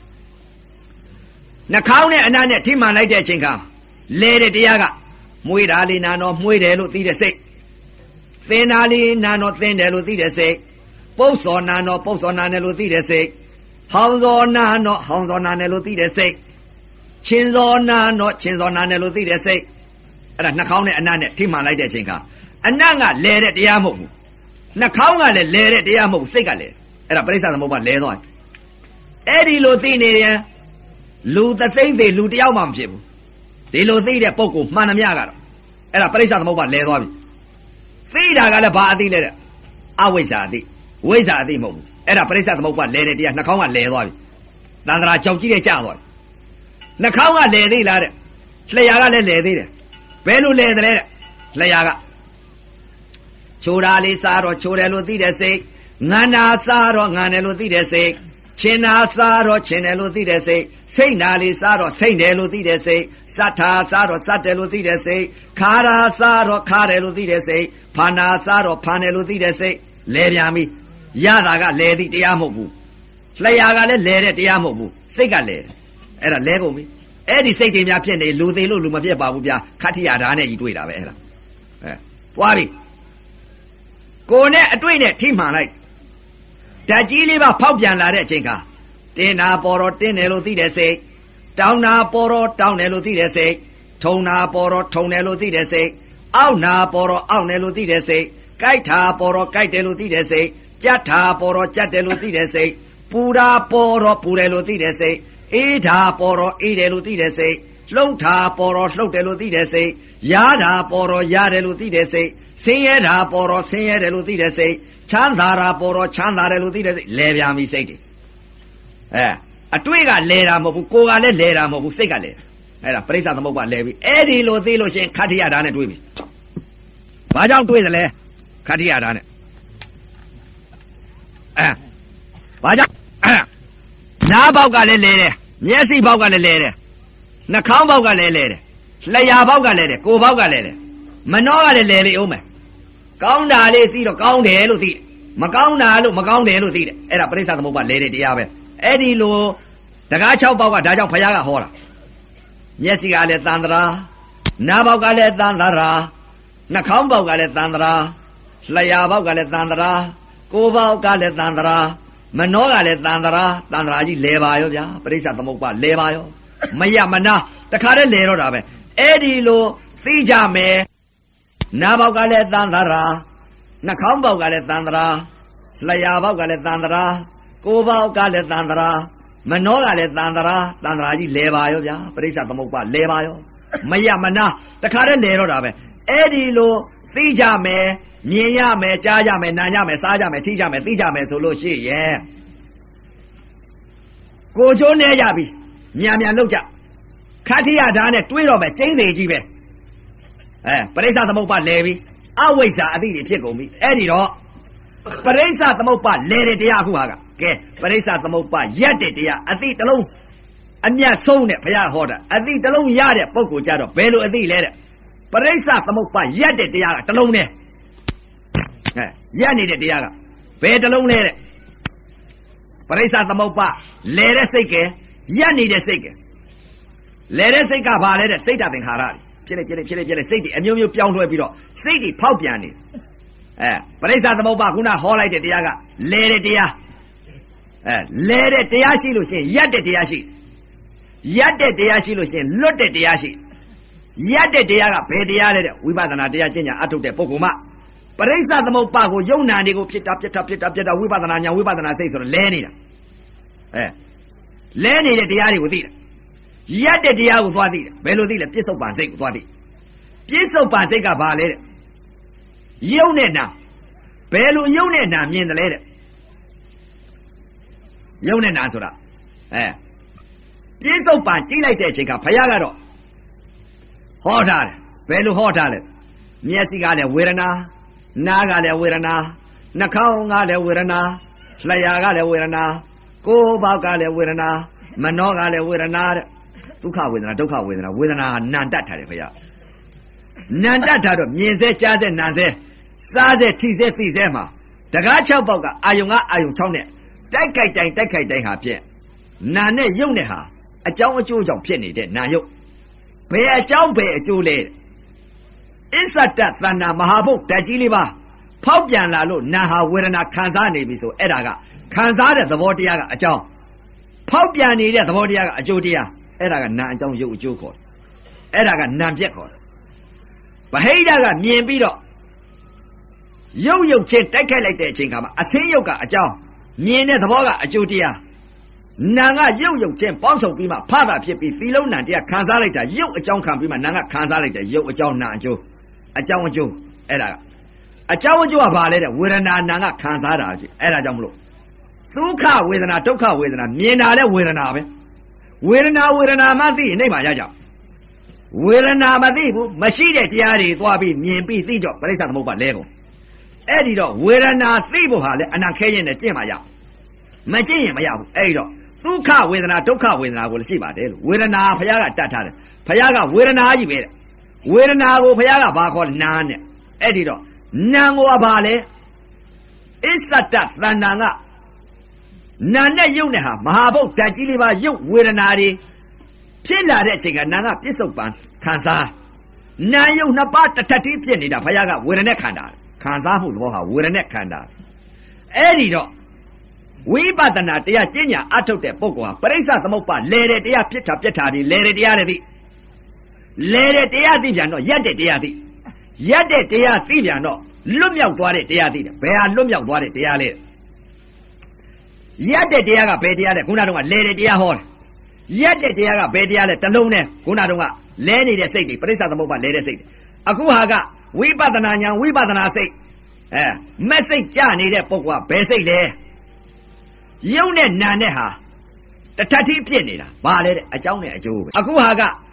နှာခေါင်းနဲ့အနားနဲ့ထိမှန်လိုက်တဲ့အချိန်ကလဲတဲ့တရားကမွေးတာလေးနာတော့မွေးတယ်လို့သိတဲ့စိတ်သင်တာလေးနာတော့သင်တယ်လို့သိတဲ့စိတ်ပုတ်စော်နာတော့ပုတ်စော်နာတယ်လို့သိတဲ့စိတ်ဟောင်းစော်နာတော့ဟောင်းစော်နာတယ်လို့သိတဲ့စိတ်ချင်းစော်နာတော့ချင်းစော်နာတယ်လို့သိတဲ့စိတ်အဲ့ဒါနှာခေါင်းနဲ့အနားနဲ့ထိမှန်လိုက်တဲ့အချိန်ကအနံ့ကလဲတဲ့တရားမဟုတ်ဘူးနှာခေါင်းကလည်းလဲတဲ့တရားမဟုတ်ဘူးစိတ်ကလည်းအဲ့ဒါပရိစ္ဆသမုပ္ပါလဲသွားတယ်အဲ့ဒီလိုသိနေရင်လူသသိမ့်သေးလူတယောက်မှမဖြစ်ဘူးဒီလိုသိတဲ့ပုဂ္ဂိုလ်မှန်သမျှကတော့အဲ့ဒါပရိစ္ဆသမုပ္ပါလဲသွားပြီသိတာကလည်းဘာအသိလဲတဲ့အဝိဇ္ဇာအသိဝိဇ္ဇာအသိမဟုတ်ဘူးအဲ့ဒါပရိစ္ဆသမုပ္ပါလဲတဲ့တရားနှာခေါင်းကလဲသွားပြီတန်ត្រာကြောက်ကြည့်တဲ့ကြာသွားပြီနှာခေါင်းကလဲသေးလားတဲ့လျှာကလည်းလဲသေးတယ်ဘယ်လိုလဲတယ်လဲတဲ့လျှာကချိုးတာလေးစားတော့ချိုးတယ်လို့သိတဲ့စိတ်ငန္နာစားတော့ငန်တယ်လို့သိတဲ့စိတ်ချင်းနာစားတော့ချင်းတယ်လို့သိတဲ့စိတ်စိတ်နာလေးစားတော့စိတ်တယ်လို့သိတဲ့စိတ်စတ်ထာစားတော့စတ်တယ်လို့သိတဲ့စိတ်ခါရာစားတော့ခါတယ်လို့သိတဲ့စိတ်ဖာနာစားတော့ဖာတယ်လို့သိတဲ့စိတ်လဲပြန်ပြီရတာကလဲသည်တရားမဟုတ်ဘူးလျှာကလည်းလဲတဲ့တရားမဟုတ်ဘူးစိတ်ကလဲအဲ့ဒါလဲကုန်ပြီအဲ့ဒီစိတ်တွေများဖြစ်နေလူသေးလို့လူမဖြစ်ပါဘူးဗျာခတ္ထိယဓာတ်နဲ့ကြီးတွေ့တာပဲအဲ့ဒါအဲပွားပြီကိုယ်နဲ့အတွေ့နဲ့ထိမှန်လိုက်ဓာတ်ကြီးလေးပါဖောက်ပြန်လာတဲ့အချိန်ကတင်းနာပေါ်တော့တင်းတယ်လို့သိတဲ့စိတ်တောင်းနာပေါ်တော့တောင်းတယ်လို့သိတဲ့စိတ်ထုံနာပေါ်တော့ထုံတယ်လို့သိတဲ့စိတ်အောက်နာပေါ်တော့အောက်တယ်လို့သိတဲ့စိတ်ကြိုက်တာပေါ်တော့ကြိုက်တယ်လို့သိတဲ့စိတ်ကြက်တာပေါ်တော့ကြက်တယ်လို့သိတဲ့စိတ်ပူတာပေါ်တော့ပူတယ်လို့သိတဲ့စိတ်အေးတာပေါ်တော့အေးတယ်လို့သိတဲ့စိတ်လှုပ်တာပေါ်တော့လှုပ်တယ်လို့သိတဲ့စိတ်ရားတာပေါ်တော့ရားတယ်လို့သိတဲ့စိတ်ဆင်းရဲတာပေါ်တော့ဆင်းရဲတယ်လို့သိတဲ့စိတ်ချမ်းသာတာပေါ်တော့ချမ်းသာတယ်လို့သိတဲ့စိတ်လဲပြန်ပြီစိတ်တွေအဲအတွေ့ကလဲတာမဟုတ်ဘူးကိုယ်ကလည်းလဲတာမဟုတ်ဘူးစိတ်ကလဲအဲ့ဒါပရိစ္ဆသမုပ္ပါလဲပြီအဲ့ဒီလိုသိလို့ရှင်ခတ္ထိယဓာတ်နဲ့တွေးပြီဘာကြောင့်တွေးသလဲခတ္ထိယဓာတ်နဲ့အဲဘာကြောင့်နားပေါက်ကလည်းလဲတယ်မျက်စိပေါက်ကလည်းလဲတယ်နှာခေါင်းပေါက်ကလည်းလဲတယ်လျှာပေါက်ကလည်းလဲတယ်ကိုယ်ပေါက်ကလည်းလဲမနှောကလည်းလဲလေအောင်မယ်ကောင်းတာလေးသိတော့ကောင်းတယ်လို့သိတယ်မကောင်းတာလို့မကောင်းတယ်လို့သိတယ်အဲ့ဒါပရိစ္ဆသမုပ္ပါလဲတဲ့တရားပဲအဲ့ဒီလိုတကား၆ပေါက်ကဒါကြောင့်ဘုရားကဟောတာမျက်စိကလည်းသံသရာနားပေါက်ကလည်းသံသရာနှာခေါင်းပေါက်ကလည်းသံသရာလျှာပေါက်ကလည်းသံသရာကိုယ်ပေါက်ကလည်းသံသရာမနှောကလည်းသံသရာသံသရာကြီးလဲပါရောဗျာပရိစ္ဆသမုပ္ပါလဲပါရောမရမနာတခါတည်းလဲတော့တာပဲအဲ့ဒီလိုသိကြမယ်နားပေါက်ကလည်းသံသရာနှာခေါင်းပေါက်ကလည်းသံသရာလျှာပေါက်ကလည်းသံသရာကိုယ်ပေါက်ကလည်းသံသရာမနှောကလည်းသံသရာသံသရာကြီးလဲပါရောဗျာပရိစ္ဆသမုပ္ပါလဲပါရောမရမနာတခါတည်းလဲတော့တာပဲအဲ့ဒီလိုသိကြမယ်မြင်ရမယ်ကြားကြမယ်နားကြမယ်စားကြမယ်ထိကြမယ်သိကြမယ်ဆိုလို့ရှိရဲ့ကိုချိုးနေကြပြီမြန်မြန်လုပ်ကြခတ္ထိယဓာတ်နဲ့တွေးတော့မယ်ကျင်းသေးကြီးပဲအဲပရိစ္ဆသမုပ္ပါလဲပြီအဝိဇ္ဇာအသိတွေဖြစ်ကုန်ပြီအဲ့ဒီတော့ပရိစ္ဆသမုပ္ပါလဲတဲ့တရားအခုဟာကကဲပရိစ္ဆသမုပ္ပါရက်တဲ့တရားအသိတစ်လုံးအမြတ်ဆုံးတဲ့ဘုရားဟောတာအသိတစ်လုံးရတဲ့ပုဂ္ဂိုလ်ကြတော့ဘယ်လိုအသိလဲတဲ့ပရိစ္ဆသမုပ္ပါရက်တဲ့တရားကတစ်လုံးနဲ့အဲရက်နေတဲ့တရားကဘယ်တစ်လုံးလဲတဲ့ပရိစ္ဆသမုပ္ပါလဲတဲ့စိတ်ကရက်နေတဲ့စိတ်ကလဲတဲ့စိတ်ကဘာလဲတဲ့စိတ်တသင်္ခါရတွေဖြစ်လေဖြစ်လေဖြစ်လေဖြစ်လေစိတ်တွေအမျိုးမျိုးပြောင်းလဲပြီးတော့စိတ်တွေဖောက်ပြန်နေအဲပရိစ္ဆသမုပ္ပါခုနဟောလိုက်တဲ့တရားကလဲတဲ့တရားအဲလဲတဲ့တရားရှိလို့ရှိရင်ရက်တဲ့တရားရှိရက်တဲ့တရားရှိလို့ရှိရင်လွတ်တဲ့တရားရှိရက်တဲ့တရားကဘယ်တရားလဲတဲ့ဝိပဿနာတရားကျင့်ကြံအထုတ်တဲ့ပုဂ္ဂိုလ်မှပရိစ္ဆသမုပ္ပါကိုယုံနာတွေကိုဖြစ်တာဖြစ်တာဖြစ်တာဖြစ်တာဝိပဿနာညာဝိပဿနာစိတ်ဆိုတော့လဲနေတာအဲလဲနေတဲ့တရားတွေကိုသိတယ်ရက်တဲ့တရားကိုသွားသိတယ်ဘယ်လိုသိလဲပြစ္ဆုတ်ပန်စိတ်ကိုသွားသိပြစ္ဆုတ်ပန်စိတ်ကဘာလဲတဲ့ယုံနဲ့နာဘယ်လိုယုံနဲ့နာမြင်တယ်လဲတဲ့ယုံနဲ့နာဆိုတာအဲပြစ္ဆုတ်ပန်ကြည့်လိုက်တဲ့အချိန်ကဘုရားကတော့ဟောထားတယ်ဘယ်လိုဟောထားလဲမျက်စိကလည်းဝေဒနာနားကလည်းဝေဒနာနှာခေါင်းကလည်းဝေဒနာလျှာကလည်းဝေဒနာကိုယ်ပေါက်ကလည်းဝေဒနာမနှောကလည်းဝေဒနာတဲ့ဒုက္ခဝေဒနာဒုက္ခဝေဒနာဝေဒနာဟာနံတတ်ထားတယ်ဘုရားနံတတ်ထားတော့မြင်စေကြားစေနာစေစားစေထိစေသိစေမှာတကား၆ပေါက်ကအာယုံကအာယုံ၆နဲ့တိုက်ကြိုက်တိုင်းတိုက်ကြိုက်တိုင်းဟာဖြင့်နာနဲ့ယုံနဲ့ဟာအကြောင်းအကျိုးကြောင့်ဖြစ်နေတဲ့နာယုတ်ဘယ်အကြောင်းဘယ်အကျိုးလဲအစ္ဆတသန္တာမဟာဘုတ်ဓာတ်ကြီးလေးပါဖောက်ပြန်လာလို့နာဟာဝေဒနာခံစားနေပြီဆိုအဲ့ဒါကခံစားတဲ့သဘောတရားကအကြောင်းဖောက်ပြန်နေတဲ့သဘောတရားကအကျိုးတရားအဲ့ဒါကနာအကြောင်းယုတ်အကျိုးခေါ်တယ်အဲ့ဒါကနာပြက်ခေါ်တယ်ဗဟိတကမြင်ပြီးတော့ယုတ်ယုတ်ချင်းတိုက်ခိုက်လိုက်တဲ့အချိန်ကမှအစင်းယုတ်ကအကြောင်းမြင်တဲ့သဘောကအကျိုးတရားနာကယုတ်ယုတ်ချင်းပေါင်းစုံပြီးမှဖတာဖြစ်ပြီးသီလုံးနာတရားခံစားလိုက်တာယုတ်အကြောင်းခံပြီးမှနာကခံစားလိုက်တဲ့ယုတ်အကြောင်းနာအကျိုးအကြောင်းအကျိုးအဲ့ဒါအကြောင်းအကျိုးကဘာလဲတဲ့ဝေဒနာနာကခံစားတာကြီးအဲ့ဒါကြောင့်မလို့ဒုက္ခဝေဒနာဒုက္ခဝေဒနာမြင်တာလဲဝေဒနာပဲဝေဒနာဝေဒနာမှသိရင်အိမ်မှာရကြဝေဒနာမသိဘူးမရှိတဲ့တရားတွေသွားပြီးမြင်ပြီးသိတော့ပရိစ္ဆသမုပ္ပါလဲကုန်အဲ့ဒီတော့ဝေဒနာသိဖို့ဟာလဲအနာခဲရင်နဲ့ကျင့်မှရမကျင့်ရင်မရဘူးအဲ့ဒီတော့ဒုက္ခဝေဒနာဒုက္ခဝေဒနာကိုလည်းရှိပါတယ်လို့ဝေဒနာဘုရားကတတ်ထားတယ်ဘုရားကဝေဒနာကြီးပဲတဲ့ဝေဒနာကိုဘုရားကဘာခေါ်နာနဲ့အဲ့ဒီတော့နာကိုကဘာလဲအစ္ဆတသန္တာကနာနဲ့ယုတ်နဲ့ဟာမဟာဘုတ်ဓာတ်ကြီးလေးပါယုတ်ဝေဒနာတွေဖြစ်လာတဲ့အချိန်ကနာကပြစ္ဆုတ်ပန်ခံစားနာယုတ်နှစ်ပါးတထတိဖြစ်နေတာဘုရားကဝေဒနဲ့ခန္ဓာခံစားမှုသဘောဟာဝေဒနဲ့ခန္ဓာအဲ့ဒီတော့ဝိပဿနာတရားကျင့်ညာအထုတ်တဲ့ပုဂ္ဂိုလ်ဟာပရိစ္ဆသမုပ္ပါလဲတဲ့တရားဖြစ်တာပြက်တာဒီလဲတဲ့တရားတွေသိလဲတဲ့တရားသိပြန်တော့ရက်တဲ့တရားသိရက်တဲ့တရားသိပြန်တော့လွတ်မြောက်သွားတဲ့တရားသိတယ်ဘယ်ဟာလွတ်မြောက်သွားတဲ့တရားလဲရက်တဲ့တရားကဘယ်တရားလဲခုနကတော့လဲတဲ့တရားဟောတယ်ရက်တဲ့တရားကဘယ်တရားလဲတလုံးနဲ့ခုနကတော့လဲနေတဲ့စိတ်တွေပရိစ္ဆသမုပ္ပါလဲတဲ့စိတ်အခုဟာကဝိပဿနာညာဝိပဿနာစိတ်အဲမက်စိတ်ကြနေတဲ့ပုဂ္ဂိုလ်ကဘယ်စိတ်လဲယုံနဲ့နာနဲ့ဟာတထတိဖြစ်နေတာဘာလဲတဲ့အကြောင်းနဲ့အကျိုးပဲအခုဟာက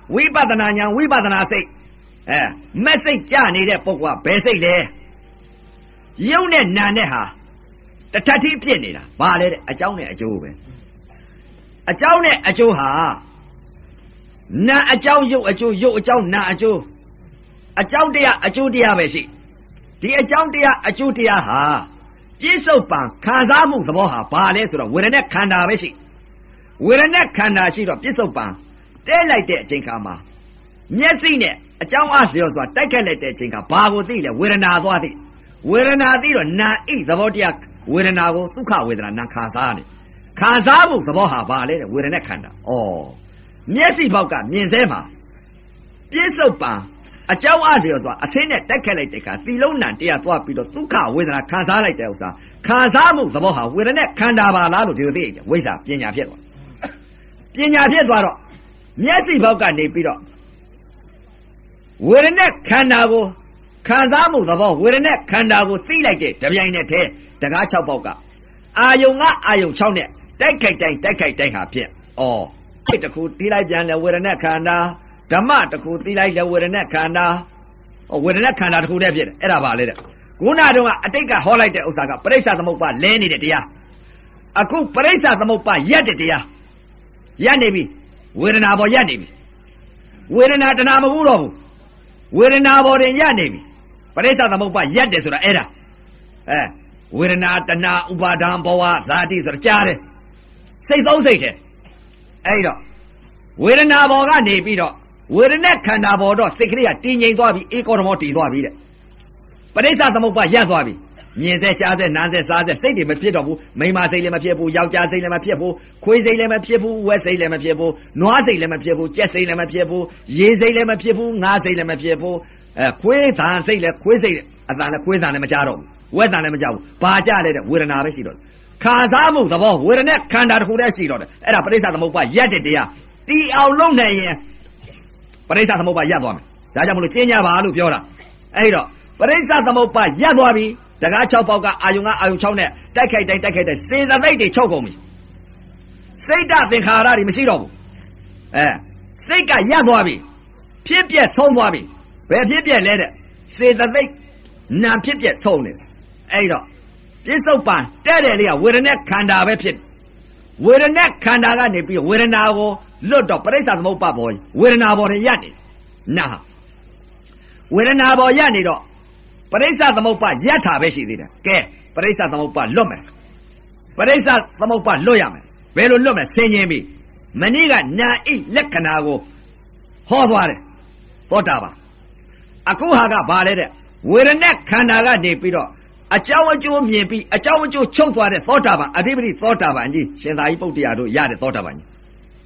ဝိပဿနာဉာဏ်ဝိပဿနာစိတ်အဲမက်စိတ်ကြနေတဲ့ပုဂ္ဂိုလ်ကဘယ်စိတ်လဲယုံနဲ့နာနဲ့ဟာတထတိဖြစ်နေတာဘာလဲတဲ့အကြောင်းနဲ့အကျိုးပဲအကြောင်းနဲ့အကျိုးဟာနာအကြောင်းယုတ်အကျိုးယုတ်အကြောင်းနာအကျိုးအကြောင်းတရားအကျိုးတရားပဲရှိဒီအကြောင်းတရားအကျိုးတရားဟာပြစ္ဆုတ်ပံခံစားမှုသဘောဟာဘာလဲဆိုတော့ဝေဒနာခန္ဓာပဲရှိဝေဒနာခန္ဓာရှိတော့ပြစ္ဆုတ်ပံတဲလိုက်တဲ့အချိန်ခါမှာမျက်စိနဲ့အကြောင်းအားလျော်စွာတိုက်ခတ်လိုက်တဲ့အချိန်ခါဘာကိုသိလဲဝေဒနာသွားသိဝေဒနာသိတော့နာဣသဘောတရားဝေဒနာကိုဒုက္ခဝေဒနာနာခံစားနေခံစားမှုသဘောဟာဘာလဲတဲ့ဝေဒနာခန္ဓာဩမျက်စိဘောက်ကမြင်စဲမှာပြစ္ဆုတ်ပံအကြောင်းအားလျော်စွာအသင်းနဲ့တိုက်ခတ်လိုက်တဲ့အခါသီလုံးနံတရားသွားပြီးတော့ဒုက္ခဝေဒနာခံစားလိုက်တဲ့ဥစ္စာခံစားမှုသဘောဟာဝေဒနာခန္ဓာပါလားလို့ဒီလိုသိကြဝိဇ္ဇာပညာဖြစ်သွားပညာဖြစ်သွားတော့မျက်စိဘောက်ကနေပြီးတော့ဝေဒနာခန္ဓာကိုခံစားမှုသဘောဝေဒနာခန္ဓာကိုသိလိုက်တဲ့တပြိုင်နက်တည်းတကား၆ပေါက်ကအာယုံကအာယုံ၆နဲ့တိုက်ခိုက်တိုင်းတိုက်ခိုက်တိုင်းဟာဖြစ်ဩစိတ်တစ်ခုသိလိုက်ပြန်လဲဝေဒနာခန္ဓာဓမ္မတစ်ခုသိလိုက်လဲဝေဒနာခန္ဓာဩဝေဒနာခန္ဓာတစ်ခုတည်းဖြစ်တယ်အဲ့ဒါပါလေတဲ့ခုနတုန်းကအတိတ်ကဟောလိုက်တဲ့ဥစ္စာကပရိစ္ဆသမုပ္ပါလဲနေတဲ့တရားအခုပရိစ္ဆသမုပ္ပါရက်တဲ့တရားရက်နေပြီဝေဒနာပေါ်ရက်နေပြီဝေဒနာတဏမဟုတ်တော့ဘူးဝေဒနာပေါ်တင်ရက်နေပြီပရိစ္ဆသမုပ္ပါရက်တယ်ဆိုတာအဲ့ဒါအဲဝေဒနာတဏဥပါဒံဘဝဇာတိဆိုတာကြားတယ်စိတ်သုံးစိတ်တယ်အဲ့တော့ဝေဒနာပေါ်ကနေပြီးတော့ဝေဒနာခန္ဓာပေါ်တော့စိတ်ကလေးကတည်ငြိမ်သွားပြီဧကောဓမောတည်သွားပြီတဲ့ပရိစ္ဆသမုပ္ပါရပ်သွားပြီမြင်စေကြားစေနားစေစားစေစိတ်တွေမဖြစ်တော့ဘူးမိန်းမစိတ်လည်းမဖြစ်ဘူးယောက်ျားစိတ်လည်းမဖြစ်ဘူးခွေးစိတ်လည်းမဖြစ်ဘူးဝက်စိတ်လည်းမဖြစ်ဘူးနွားစိတ်လည်းမဖြစ်ဘူးကြက်စိတ်လည်းမဖြစ်ဘူးရေစိတ်လည်းမဖြစ်ဘူးငါးစိတ်လည်းမဖြစ်ဘူးအဲခွေးသံစိတ်လည်းခွေးစိတ်အတန်လည်းခွေးသံလည်းမကြားတော့ဘူးဝက်သံလည်းမကြားဘူးဘာကြလဲတဲ့ဝေဒနာပဲရှိတော့ခံစားမှုသဘောဝေဒနာခန္ဓာတစ်ခုတည်းရှိတော့တယ်အဲ့ဒါပရိစ္ဆသမုပ္ပါရက်တဲ့တရားတီအောင်လုံးနိုင်ရင်ပရိစ္ဆသမုပ္ပါရပ်သွားမယ်ဒါကြောင့်မလို့ကျင်းကြပါလို့ပြောတာအဲ့တော့ပရိစ္ဆသမုပ္ပါရပ်သွားပြီတကား၆ပေါက်ကအာယုံကအာယုံ၆နဲ့တိုက်ခိုက်တိုင်းတိုက်ခိုက်တိုင်းစေတသိက်တွေချုပ်ကုန်ပြီစိတ်တသင်္ခါရတွေမရှိတော့ဘူးအဲစိတ်ကရပ်သွားပြီဖြစ်ပြက်ဆုံးသွားပြီဘယ်ဖြစ်ပြက်လဲတဲ့စေတသိက်နာဖြစ်ပြက်ဆုံးနေတယ်အဲ့တော့ပြစ္ဆုတ်ပံတဲ့တယ်လေးကဝေဒနာခန္ဓာပဲဖြစ်ဝေဒနာခန္ဓာကနေပြီးဝေဒနာကိုလွတ်တော့ပရိစ္ဆသမုပ္ပါပေါ်ဝေဒနာပေါ်ရပ်နေနာဝေဒနာပေါ်ရပ်နေတော့ပရိစ္ဆသမုပ္ပါရပ်တာပဲရှိသေးတယ်ကဲပရိစ္ဆသမုပ္ပါလွတ်မယ်ပရိစ္ဆသမုပ္ပါလွတ်ရမယ်ဘယ်လိုလွတ်မလဲဆင်ခြင်ပြီမနည်းကနာဣလက္ခဏာကိုဟောသွားတယ်သောတာပန်အခုဟာကဘာလဲတဲ့ဝေဒနာခန္ဓာကနေပြီးတော့အကြောင်းအကျိုးမြင်ပြီးအကြောင်းအကျိုးချုပ်သွားတဲ့သောတာပန်အဓိပတိသောတာပန်ကြီးရှင်သာရိပုတ္တရာတို့ရတဲ့သောတာပန်ကြီး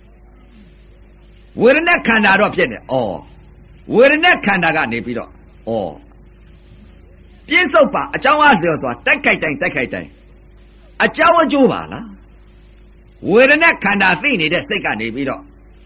ဝေဒနာခန္ဓာတော့ဖြစ်နေဩဝေဒနာခန္ဓာကနေပြီးတော့ဩပြစ္ဆုတ်ပါအကြောင်းအားလျော်စွာတိုက်ခိုက်တိုင်းတိုက်ခိုက်တိုင်းအကြောင်းအကျိုးပါလားဝေဒနာခန္ဓာသိနေတဲ့စိတ်ကနေပြီးတော့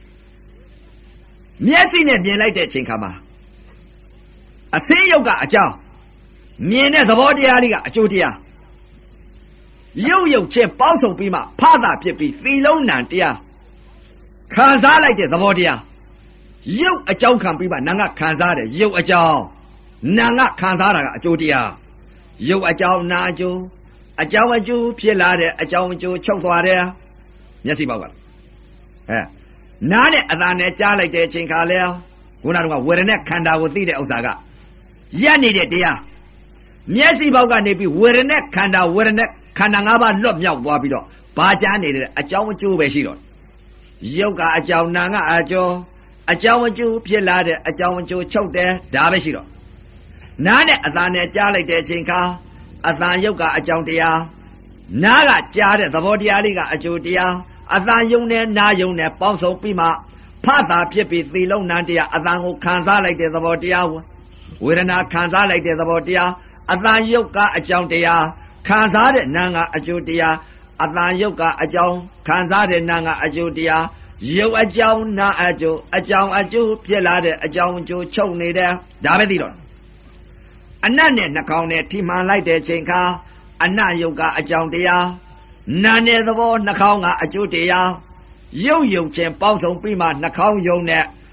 မျက်စိနဲ့မြင်လိုက်တဲ့အချိန်ခါမှာအသိယုတ်ကအကြောင်းမြင်တဲ့သဘောတရားလေးကအကျိုးတရားရုပ်ရုပ်ချင်းပေါင်းစုံပြီးမှဖသဖြစ်ပြီးသီလုံးနံတရားခံစားလိုက်တဲ့သဘောတရားရုပ်အကြောင်းခံပြီးမှနာငါခံစားတယ်ရုပ်အကြောင်းနာငါခံစားတာကအကျိုးတရားရုပ်အကြောင်းနာအကျိုးအကြောင်းအကျိုးဖြစ်လာတဲ့အကြောင်းအကျိုးချုပ်သွားတယ်မျက်စိပေါက်ကအဲနားနဲ့အသာနဲ့ကြားလိုက်တဲ့အချိန်ခါလဲခုနကဝေဒနာခန္ဓာကိုသိတဲ့ဥစ္စာကရက်နေတဲ့တရားမျက်စိပေါက်ကနေပြီးဝေဒနာခန္ဓာဝေဒနာခန္ဓာ၅ပါးလွတ်မြောက်သွားပြီးတော့ဘာကြားနေတဲ့အကြောင်းအကျိုးပဲရှိတော့ရုပ်ကအကြောင်းနာကအကျိုးအကြောင်းအကျိုးဖြစ်လာတဲ့အကြောင်းအကျိုးချုပ်တယ်ဒါပဲရှိတော့နားနဲ့အသာနဲ့ကြားလိုက်တဲ့အချိန်ခါအသာရုပ်ကအကြောင်းတရားနားကကြားတဲ့သဘောတရားလေးကအကျိုးတရားအသာယုံနဲ့နာယုံနဲ့ပေါင်းစုံပြီးမှဖတာဖြစ်ပြီးသီလုံးနံတရားအသာကိုခံစားလိုက်တဲ့သဘောတရားဝေဒနာခံစားလိုက်တဲ့သဘောတရားအသာယုတ်ကအကြောင်းတရားခံစားတဲ့နာကအကျိုးတရားအသာယုတ်ကအကြောင်းခံစားတဲ့နာကအကျိုးတရားရုပ်အကြောင်းနာအကျိုးအကြောင်းအကျိုးဖြစ်လာတဲ့အကြောင်းအကျိုးချုပ်နေတယ်ဒါပဲသိတော့အနတ်နဲ့နှာခေါင်းနဲ့ထိမှန်လိုက်တဲ့ချိန်ခါအနတ်ယုတ်ကအကြောင်းတရားနာနဲ့သဘောနှာခေါင်းကအကျိုးတရားရုပ်ယုံချင်းပေါင်းစုံပြီးမှနှာခေါင်းယုံနဲ့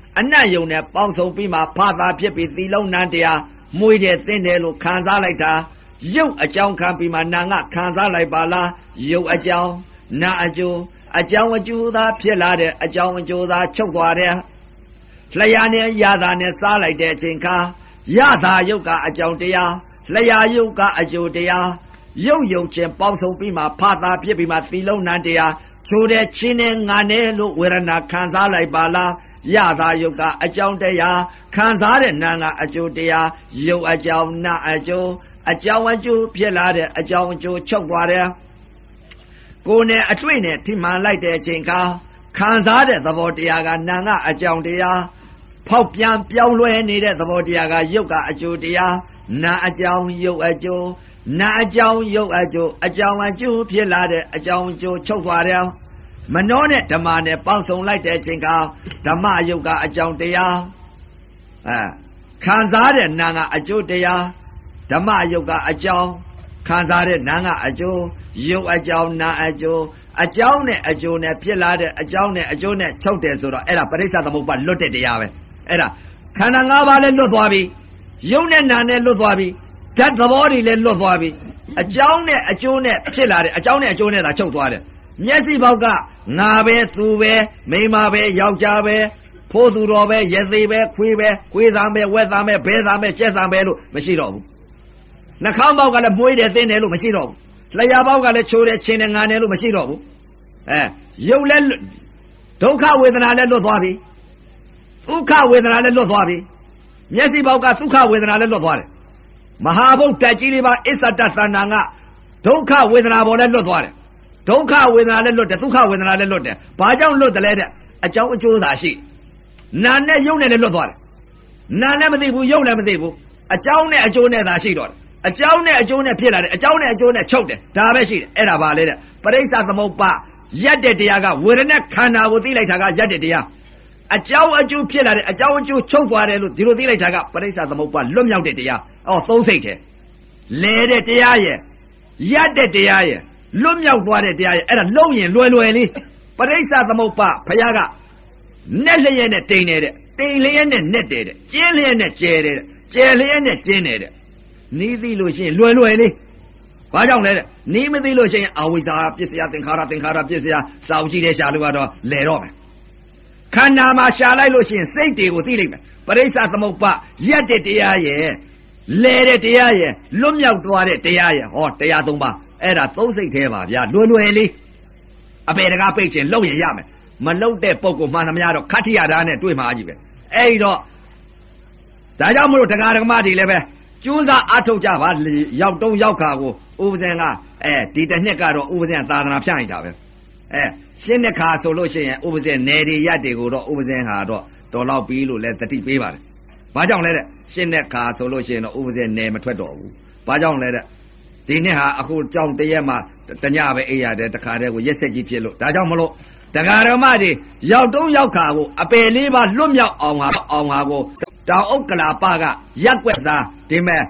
အနတ်ယုံနဲ့ပေါင်းစုံပြီးမှဖာသာဖြစ်ပြီးသီလုံးနန်းတရားမွေးတဲ့သင်တယ်လို့ခံစားလိုက်တာရုပ်အကြောင်းခံပြီးမှနာငါခံစားလိုက်ပါလားရုပ်အကြောင်းနာအကျိုးအကြောင်းအကျိုးသာဖြစ်လာတဲ့အကြောင်းအကျိုးသာချုပ်သွားတယ်လျာနဲ့ရတာနဲ့စားလိုက်တဲ့အချိန်ခါရတာရုပ်ကအကြောင်းတရားလျာရုပ်ကအကျိုးတရားရုပ်ယုံခြင်းပေါင်းစုံပြီးမှဖာသာဖြစ်ပြီးမှသီလုံးနန်းတရားချိုးတဲ့ချင်းနဲ့ငါနဲ့လို့ဝေဒနာခံစားလိုက်ပါလားရတာယုတ်ကအကြောင်းတရားခံစားတဲ့နာကအကျိုးတရားယုတ်အကြောင်းနာအကျိုးအကြောင်းအကျိုးဖြစ်လာတဲ့အကြောင်းအကျိုးချုပ်သွားတယ်ကိုယ်နဲ့အတွေ့နဲ့ထိမှန်လိုက်တဲ့အချိန်ကခံစားတဲ့သဘောတရားကနာကအကြောင်းတရားဖောက်ပြန်ပြောင်းလဲနေတဲ့သဘောတရားကယုတ်ကအကျိုးတရားနာအကြောင်းယုတ်အကျိုးနာအကြောင်းယုတ်အကျိုးအကြောင်းအကျိုးဖြစ်လာတဲ့အကြောင်းအကျိုးချုပ်သွားတယ်မနောနဲ့ဓမ္မနဲ့ပေါင်းစုံလိုက်တဲ့အချိန်ကဓမ္မယုတ်ကအကြောင်းတရားအဲခံစားတဲ့နာကအကျိုးတရားဓမ္မယုတ်ကအကြောင်းခံစားတဲ့နာကအကျိုးယုတ်အကြောင်းနာအကျိုးအကြောင်းနဲ့အကျိုးနဲ့ဖြစ်လာတဲ့အကြောင်းနဲ့အကျိုးနဲ့ချုပ်တယ်ဆိုတော့အဲ့ဒါပရိစ္ဆသမုပ္ပါလွတ်တဲ့တရားပဲအဲ့ဒါခန္ဓာ၅ပါးလည်းလွတ်သွားပြီယုတ်နဲ့နာနဲ့လွတ်သွားပြီဓာတ်သဘောတွေလည်းလွတ်သွားပြီအကြောင်းနဲ့အကျိုးနဲ့ဖြစ်လာတဲ့အကြောင်းနဲ့အကျိုးနဲ့သာချုပ်သွားတယ်မျက်စိပေါက်ကငါပဲသူပဲမိန်းမပဲယောက်ျားပဲဖိုးသူတော်ပဲရသေးပဲခွေးပဲခွေးသားပဲဝက်သားပဲဘဲသားပဲကျက်သားပဲလို့မရှိတော့ဘူးနှာခေါင်းပေါက်ကလည်းမွေးတယ်သင်းတယ်လို့မရှိတော့ဘူးလျှာပေါက်ကလည်းချိုးတယ်ချင်းတယ်ငါတယ်လို့မရှိတော့ဘူးအဲရုပ်လည်းဒုက္ခဝေဒနာလည်းလွတ်သွားပြီဒုက္ခဝေဒနာလည်းလွတ်သွားပြီမျက်စိပေါက်ကဒုက္ခဝေဒနာလည်းလွတ်သွားတယ်မဟာဘုတ်တက်ကြီးလေးပါအစ္ဆတသဏ္ဍာန်ကဒုက္ခဝေဒနာပေါ်လည်းလွတ်သွားတယ်ဒုက္ခဝေဒနာလည်းလွတ်တယ်ဒုက္ခဝေဒနာလည်းလွတ်တယ်ဘာကြောင့်လွတ်တယ်လဲတဲ့အကြောင်းအကျိုးသာရှိနာနဲ့ယုတ်နဲ့လည်းလွတ်သွားတယ်နာလည်းမသိဘူးယုတ်လည်းမသိဘူးအကြောင်းနဲ့အကျိုးနဲ့သာရှိတော့တယ်အကြောင်းနဲ့အကျိုးနဲ့ဖြစ်လာတယ်အကြောင်းနဲ့အကျိုးနဲ့ချုပ်တယ်ဒါပဲရှိတယ်အဲ့ဒါပါလေတဲ့ပရိစ္ဆသမုပ္ပါရက်တဲ့တရားကဝေဒနာခန္ဓာကိုသိလိုက်တာကရက်တဲ့တရားအကြောင်းအကျိုးဖြစ်လာတယ်အကြောင်းအကျိုးချုပ်သွားတယ်လို့ဒီလိုသိလိုက်တာကပရိစ္ဆသမုပ္ပါလွတ်မြောက်တဲ့တရားအော်သုံးစိတ်တယ်လဲတဲ့တရားရဲ့ရက်တဲ့တရားရဲ့လွတ်မြောက်သွားတဲ့တရားရဲ့အဲ့ဒါလုံးရင်လွယ်လွယ်လေးပရိစ္ဆသမုပ္ပါဘုရားကနဲ့လျက်နဲ့တိန်နေတဲ့တိန်လျက်နဲ့နဲ့တဲ့ကျင်းလျက်နဲ့ကျဲတဲ့ကျဲလျက်နဲ့ကျင်းနေတဲ့နီးသိလို့ရှိရင်လွယ်လွယ်လေးဘာကြောင့်လဲတဲ့နီးမသိလို့ရှိရင်အဝိဇ္ဇာပစ္စယသင်္ခါရသင်္ခါရပစ္စယစာအုပ်ကြည့်တဲ့ရှာလို့ကတော့လဲတော့မယ်ခန္ဓာမှာရှာလိုက်လို့ရှိရင်စိတ်တွေကိုသိလိုက်မယ်ပရိစ္ဆသမုပ္ပါရက်တဲ့တရားရဲ့လဲတဲ့တရားရဲ့လွတ်မြောက်သွားတဲ့တရားရဲ့ဟောတရားသုံးပါအဲ့ဒါသုံးစိတ်သေးပါဗျာလွယ်လွယ်လေးအပေတကားပိတ်ခြင်းလောက်ရင်ရမယ်မလောက်တဲ့ပုံကိုမှန်သမျှတော့ခတ္ထိယဓာတ်နဲ့တွေ့မှာကြီးပဲအဲ့တော့ဒါကြောင့်မလို့တရားဓမ္မတွေလည်းပဲကျိုးစားအထုတ်ကြပါရောက်တုံးရောက်ခါကိုဥပဇင်ကအဲဒီတစ်နှစ်ကတော့ဥပဇင်သာသနာဖြန့်နေတာပဲအဲရှင်းတဲ့ခါဆိုလို့ရှိရင်ဥပဇင်နယ်တွေရက်တွေကိုတော့ဥပဇင်ဟာတော့တော်လောက်ပြီးလို့လည်းတတိပေးပါတယ်ဘာကြောင့်လဲတဲ့ရှင်းတဲ့ခါဆိုလို့ရှိရင်တော့ဥပဇင်နယ်မထွက်တော့ဘူးဘာကြောင့်လဲတဲ့ဒီနှစ်ဟာအခုကြောင်တရက်မှတညပဲအေးရတယ်တခါတည်းကိုရက်ဆက်ကြီးဖြစ်လို့ဒါကြောင့်မလို့တရားဓမ္မတွေရောက်တုံးရောက်ခါကိုအပယ်လေးပါလွတ်မြောက်အောင်ဟာအောင်ဟာကိုတောင်ဥက္ကလာပကရက်ွက်သားဒီမဲ့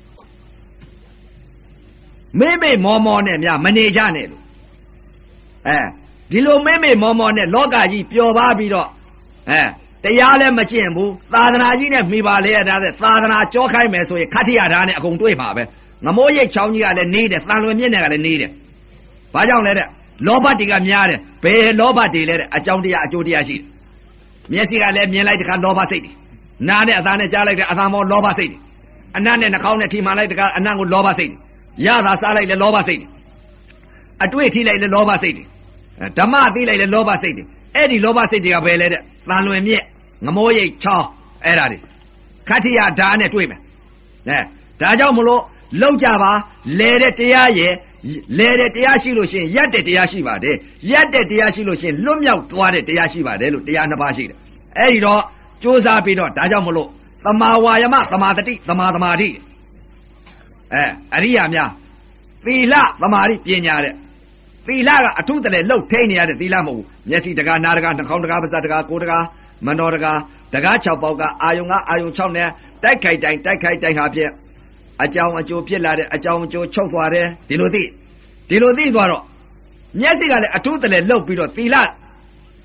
မေမေမောမောနဲ့များမနေကြနဲ့လို့အဲဒီလိုမေမေမောမောနဲ့လောကကြီးပျော်ပါပြီးတော့အဲတရားလည်းမကျင့်ဘူးသာသနာကြီးနဲ့မိပါလေရတာတဲ့သာသနာကြောခိုင်းမယ်ဆိုရင်ခတ္ထိယဓာတ်နဲ့အကုန်တွေ့ပါပဲငမိုးရိတ်ချောင်းကြီးကလည်းနေတယ်တန်လွင်မြင့်နဲ့ကလည်းနေတယ်ဘာကြောင့်လဲတဲ့လောဘတွေကများတယ်ဘယ်လောဘတွေလဲတဲ့အကြောင်းတရားအကျိုးတရားရှိတယ်မျက်စိကလည်းမြင်လိုက်တခါလောဘစိတ်တယ်နားနဲ့အသားနဲ့ကြားလိုက်တဲ့အသားမောလောဘစိတ်တယ်အနတ်နဲ့နှာခေါင်းနဲ့ထိမှန်လိုက်တခါအနတ်ကိုလောဘစိတ်တယ်ရတာစားလိုက်လည်းလောဘစိတ်တယ်အတွေ့ထိလိုက်လည်းလောဘစိတ်တယ်ဓမ္မသိလိုက်လည်းလောဘစိတ်တယ်အဲ့ဒီလောဘစိတ်တွေကဘယ်လဲတဲ့တန်လွင်မြင့်ငမိုးရိတ်ချောင်းအဲ့ဒါတွေခတ္ထိယဓာတ်နဲ့တွေ့မယ်အဲဒါကြောင့်မလို့လောက်ကြပါလဲတဲ့တရားရဲ့လဲတဲ့တရားရှိလို့ရှိရင်ရက်တဲ့တရားရှိပါတယ်ရက်တဲ့တရားရှိလို့ရှိရင်လွတ်မြောက်သွားတဲ့တရားရှိပါတယ်လို့တရားနှစ်ပါးရှိတယ်အဲ့ဒီတော့ကြိုးစားပြီးတော့ဒါကြောင့်မလို့သမာဝါယမသမာတတိသမာသမာဓိအဲအရိယာများသီလသမာဓိပညာတဲ့သီလကအထုတလည်းလှုပ်ထိန်နေရတဲ့သီလမဟုတ်ဘူးမျက်စိတကားနားတကားနှာခေါင်းတကားပါးစပ်တကားကိုယ်တကားမနောတကားတကား၆ပေါက်ကအာယုံကအာယုံ၆နဲ့တိုက်ခိုက်တိုင်းတိုက်ခိုက်တိုင်းဟာဖြင့်အကြောင်းအကျိုးဖြစ်လာတဲ့အကြောင်းအကျိုးချုပ်သွားတယ်ဒီလိုသိဒီလိုသိသွားတော့မျက်စိကလည်းအထုတလည်းလှုပ်ပြီးတော့သီလ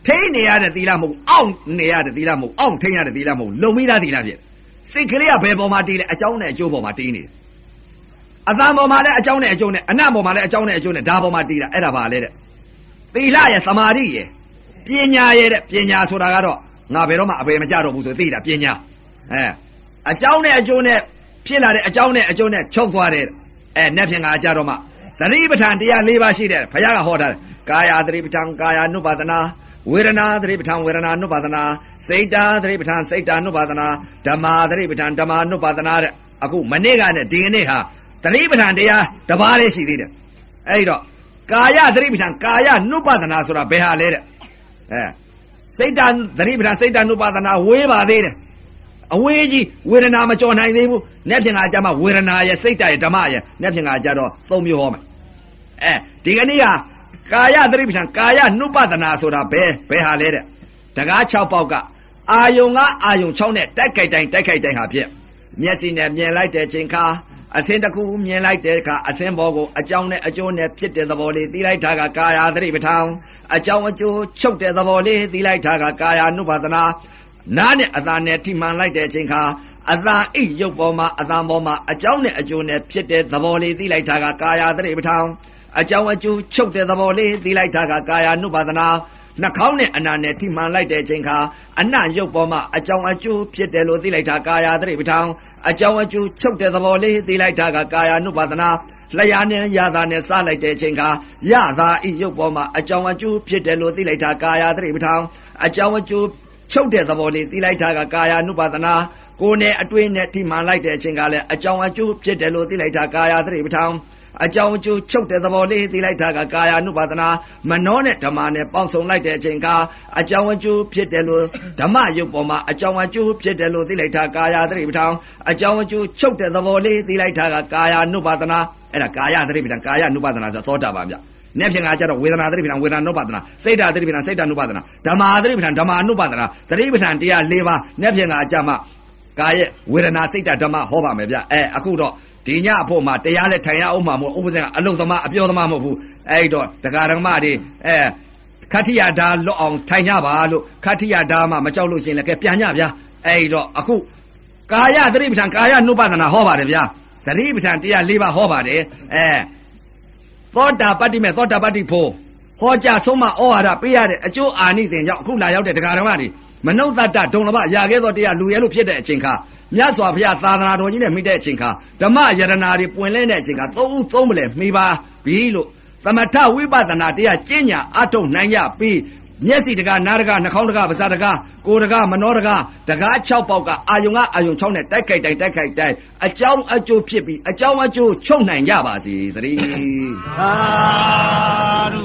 ထိနေရတဲ့သီလမဟုတ်အောင့်နေရတဲ့သီလမဟုတ်အောင့်ထိရတဲ့သီလမဟုတ်လုံမိသားသီလဖြစ်စိတ်ကလေးကဘယ်ပေါ်မှာတည်လဲအကြောင်းနဲ့အကျိုးပေါ်မှာတည်နေတယ်အတန်ပေါ်မှာလည်းအကြောင်းနဲ့အကျိုးနဲ့အနတ်ပေါ်မှာလည်းအကြောင်းနဲ့အကျိုးနဲ့ဒါပေါ်မှာတည်တာအဲ့ဒါပါလေတဲ့သီလရဲ့သမာဓိရဲ့ပညာရဲ့တဲ့ပညာဆိုတာကတော့ငါဘယ်တော့မှအပေမကြတော့ဘူးဆိုသိတာပညာအဲအကြောင်းနဲ့အကျိုးနဲ့ဖြစ်လာတဲ့အကြောင်းနဲ့အကျိုးနဲ့ချုပ်သွားတယ်အဲနဲ့ဖြင့်ငါကြတော့မှသတိပဋ္ဌာန်တရား၄ပါးရှိတယ်ဘုရားကဟောတာကာယသတိပဋ္ဌာန်ကာယ ानु ပါဒနာဝေဒနာသတိပဋ္ဌာန်ဝေဒနာ ानु ပါဒနာစိတ်တာသတိပဋ္ဌာန်စိတ်တာ ानु ပါဒနာဓမ္မာသတိပဋ္ဌာန်ဓမ္မာ ानु ပါဒနာတဲ့အခုမနေ့ကနဲ့ဒီကနေ့ဟာသတိပဋ္ဌာန်တရားတစ်ပါးလေးရှိသေးတယ်အဲ့တော့ကာယသတိပဋ္ဌာန်ကာယ ानु ပါဒနာဆိုတာဘယ်ဟာလဲတဲ့အဲစိတ်တာသတိပဋ္ဌာန်စိတ်တာ ानु ပါဒနာဝေးပါသေးတယ်အဝေးကြီးဝေဒနာမကြော်နိုင်သေးဘူးနဲ့ဖြင့်ငါကြမှာဝေဒနာရဲ့စိတ်တာရဲ့ဓမ္မရဲ့နဲ့ဖြင့်ငါကြတော့သုံးမျိုးဟောမယ်အဲဒီကနေ့ကကာယသတိပဋ္ဌာန်ကာယ ानु ပါဒနာဆိုတာဘယ်ဘယ်ဟာလဲတဲ့တကား၆ပေါက်ကအာယုံကအာယုံ၆နဲ့တိုက်ခိုက်တိုင်းတိုက်ခိုက်တိုင်းဟာဖြစ်မျက်စိနဲ့မြင်လိုက်တဲ့ချိန်ခါအစင်းတစ်ခုမြင်လိုက်တဲ့အခါအစင်းဘောကိုအကြောင်းနဲ့အကျိုးနဲ့ဖြစ်တဲ့သဘောလေးသိလိုက်တာကကာယသတိပဋ္ဌာန်အကြောင်းအကျိုးချုပ်တဲ့သဘောလေးသိလိုက်တာကကာယ ानु ပါဒနာနားနဲ့အသာနဲ့ထိမှန်လိုက်တဲ့အချိန်ခါအသာအိတ်ရုပ်ပေါ်မှာအသာပေါ်မှာအကြောင်းနဲ့အကျိုးနဲ့ဖြစ်တဲ့သဘောလေးသိလိုက်တာကကာယသတိပဋ္ဌာန်အကြောင်းအကျိုးချုပ်တဲ့သဘောလေးသိလိုက်တာကကာယ ानु ပါဒနာနှာခေါင်းနဲ့အနာနဲ့ထိမှန်လိုက်တဲ့အချိန်ခါအနံ့ရုပ်ပေါ်မှာအကြောင်းအကျိုးဖြစ်တယ်လို့သိလိုက်တာကာယသတိပဋ္ဌာန်အကြောင်းအကျိုးချုပ်တဲ့သဘောလေးသိလိုက်တာကကာယ ानु ပါဒနာလျှာနဲ့ရတာနဲ့စလိုက်တဲ့အချိန်ခါရတာဤရုပ်ပေါ်မှာအကြောင်းအကျိုးဖြစ်တယ်လို့သိလိုက်တာကာယသတိပဋ္ဌာန်အကြောင်းအကျိုးချုပ်တဲ့သဘောလေးသိလိုက်တာကကာယ ानु ပါဒနာကိုယ်နဲ့အတွင်းနဲ့ထိမှန်လိုက်တဲ့အချိန်ကလည်းအကြောင်းအကျိုးဖြစ်တယ်လို့သိလိုက်တာကာယသတိပဋ္ဌာန်အကြောင်းအကျိုးချုပ်တဲ့သဘောလေးသိလိုက်တာကကာယ ानु ပါဒနာမနောနဲ့ဓမ္မနဲ့ပေါင်းစုံလိုက်တဲ့အချိန်ကအကြောင်းအကျိုးဖြစ်တယ်လို့ဓမ္မယုတ်ပေါ်မှာအကြောင်းအကျိုးဖြစ်တယ်လို့သိလိုက်တာကာယသတိပဋ္ဌာန်အကြောင်းအကျိုးချုပ်တဲ့သဘောလေးသိလိုက်တာကကာယ ानु ပါဒနာအဲ့ဒါကာယသတိပဋ္ဌာန်ကာယ ानु ပါဒနာဆိုသောတာပန်ဗျနဲ့ဖြင့်ငါကြတော့ဝေဒနာသတိပဋ္ဌာန်ဝေဒနာ ानु ပါဒနာစိတ်ဓာသတိပဋ္ဌာန်စိတ်ဓာ ानु ပါဒနာဓမ္မာသတိပဋ္ဌာန်ဓမ္မာ ानु ပါဒနာသတိပဋ္ဌာန်တရား၄ပါးနဲ့ဖြင့်ငါကြမှာကာယဝေဒနာစိတ်ဓာဓမ္မဟောပါမယ်ဗျအဲအခုတော့ဒီညအဖို့မှာတရားနဲ့ထိုင်ရအောင်မှာမို့ဥပဇင်ကအလုသမားအပြောသမားမဟုတ်ဘူးအဲ့တော့တရားဓမ္မတွေအဲခတ္ထိယဓာလွတ်အောင်ထိုင်ကြပါလို့ခတ္ထိယဓာမှမကြောက်လို့ရှိရင်လည်းကဲပြန်ကြဗျာအဲ့တော့အခုကာယသတိပဋ္ဌာန်ကာယ ानु ပါဒနာဟောပါတယ်ဗျာသတိပဋ္ဌာန်တရား၄ပါးဟောပါတယ်အဲသောတာပတ္တိမေသောတာပတ္တိဖို့ဟောကြားဆုံးမဩဝါဒပေးရတဲ့အကျိုးအာနိသင်ကြောင့်အခုလာရောက်တဲ့တရားဓမ္မတွေမနုဿတ္တဒုံလဘရာခဲ့သောတရားလူရဲလို့ဖြစ်တဲ့အချိန်ခါမြတ်စွာဘုရားသာသနာတော်ကြီးနဲ့မိတဲ့အချိန်ခါဓမ္မယရနာတွေပွင့်လင်းတဲ့အချိန်ခါသုံးဦးသုံးမလဲမိပါပြီလို့သမထဝိပဿနာတရားကျင့်ညာအထုတ်နိုင်ကြပြီးမျက်စိတကားနားတကားနှာခေါင်းတကားပါးစပ်တကားကိုယ်တကားမနှောတကားတကား၆ပေါက်ကအာယုံကအာယုံ၆နဲ့တိုက်ခိုက်တိုက်တိုက်ခိုက်တိုက်အကြောင်းအကျိုးဖြစ်ပြီးအကြောင်းအကျိုးချုပ်နိုင်ကြပါစေသတည်းသာဓု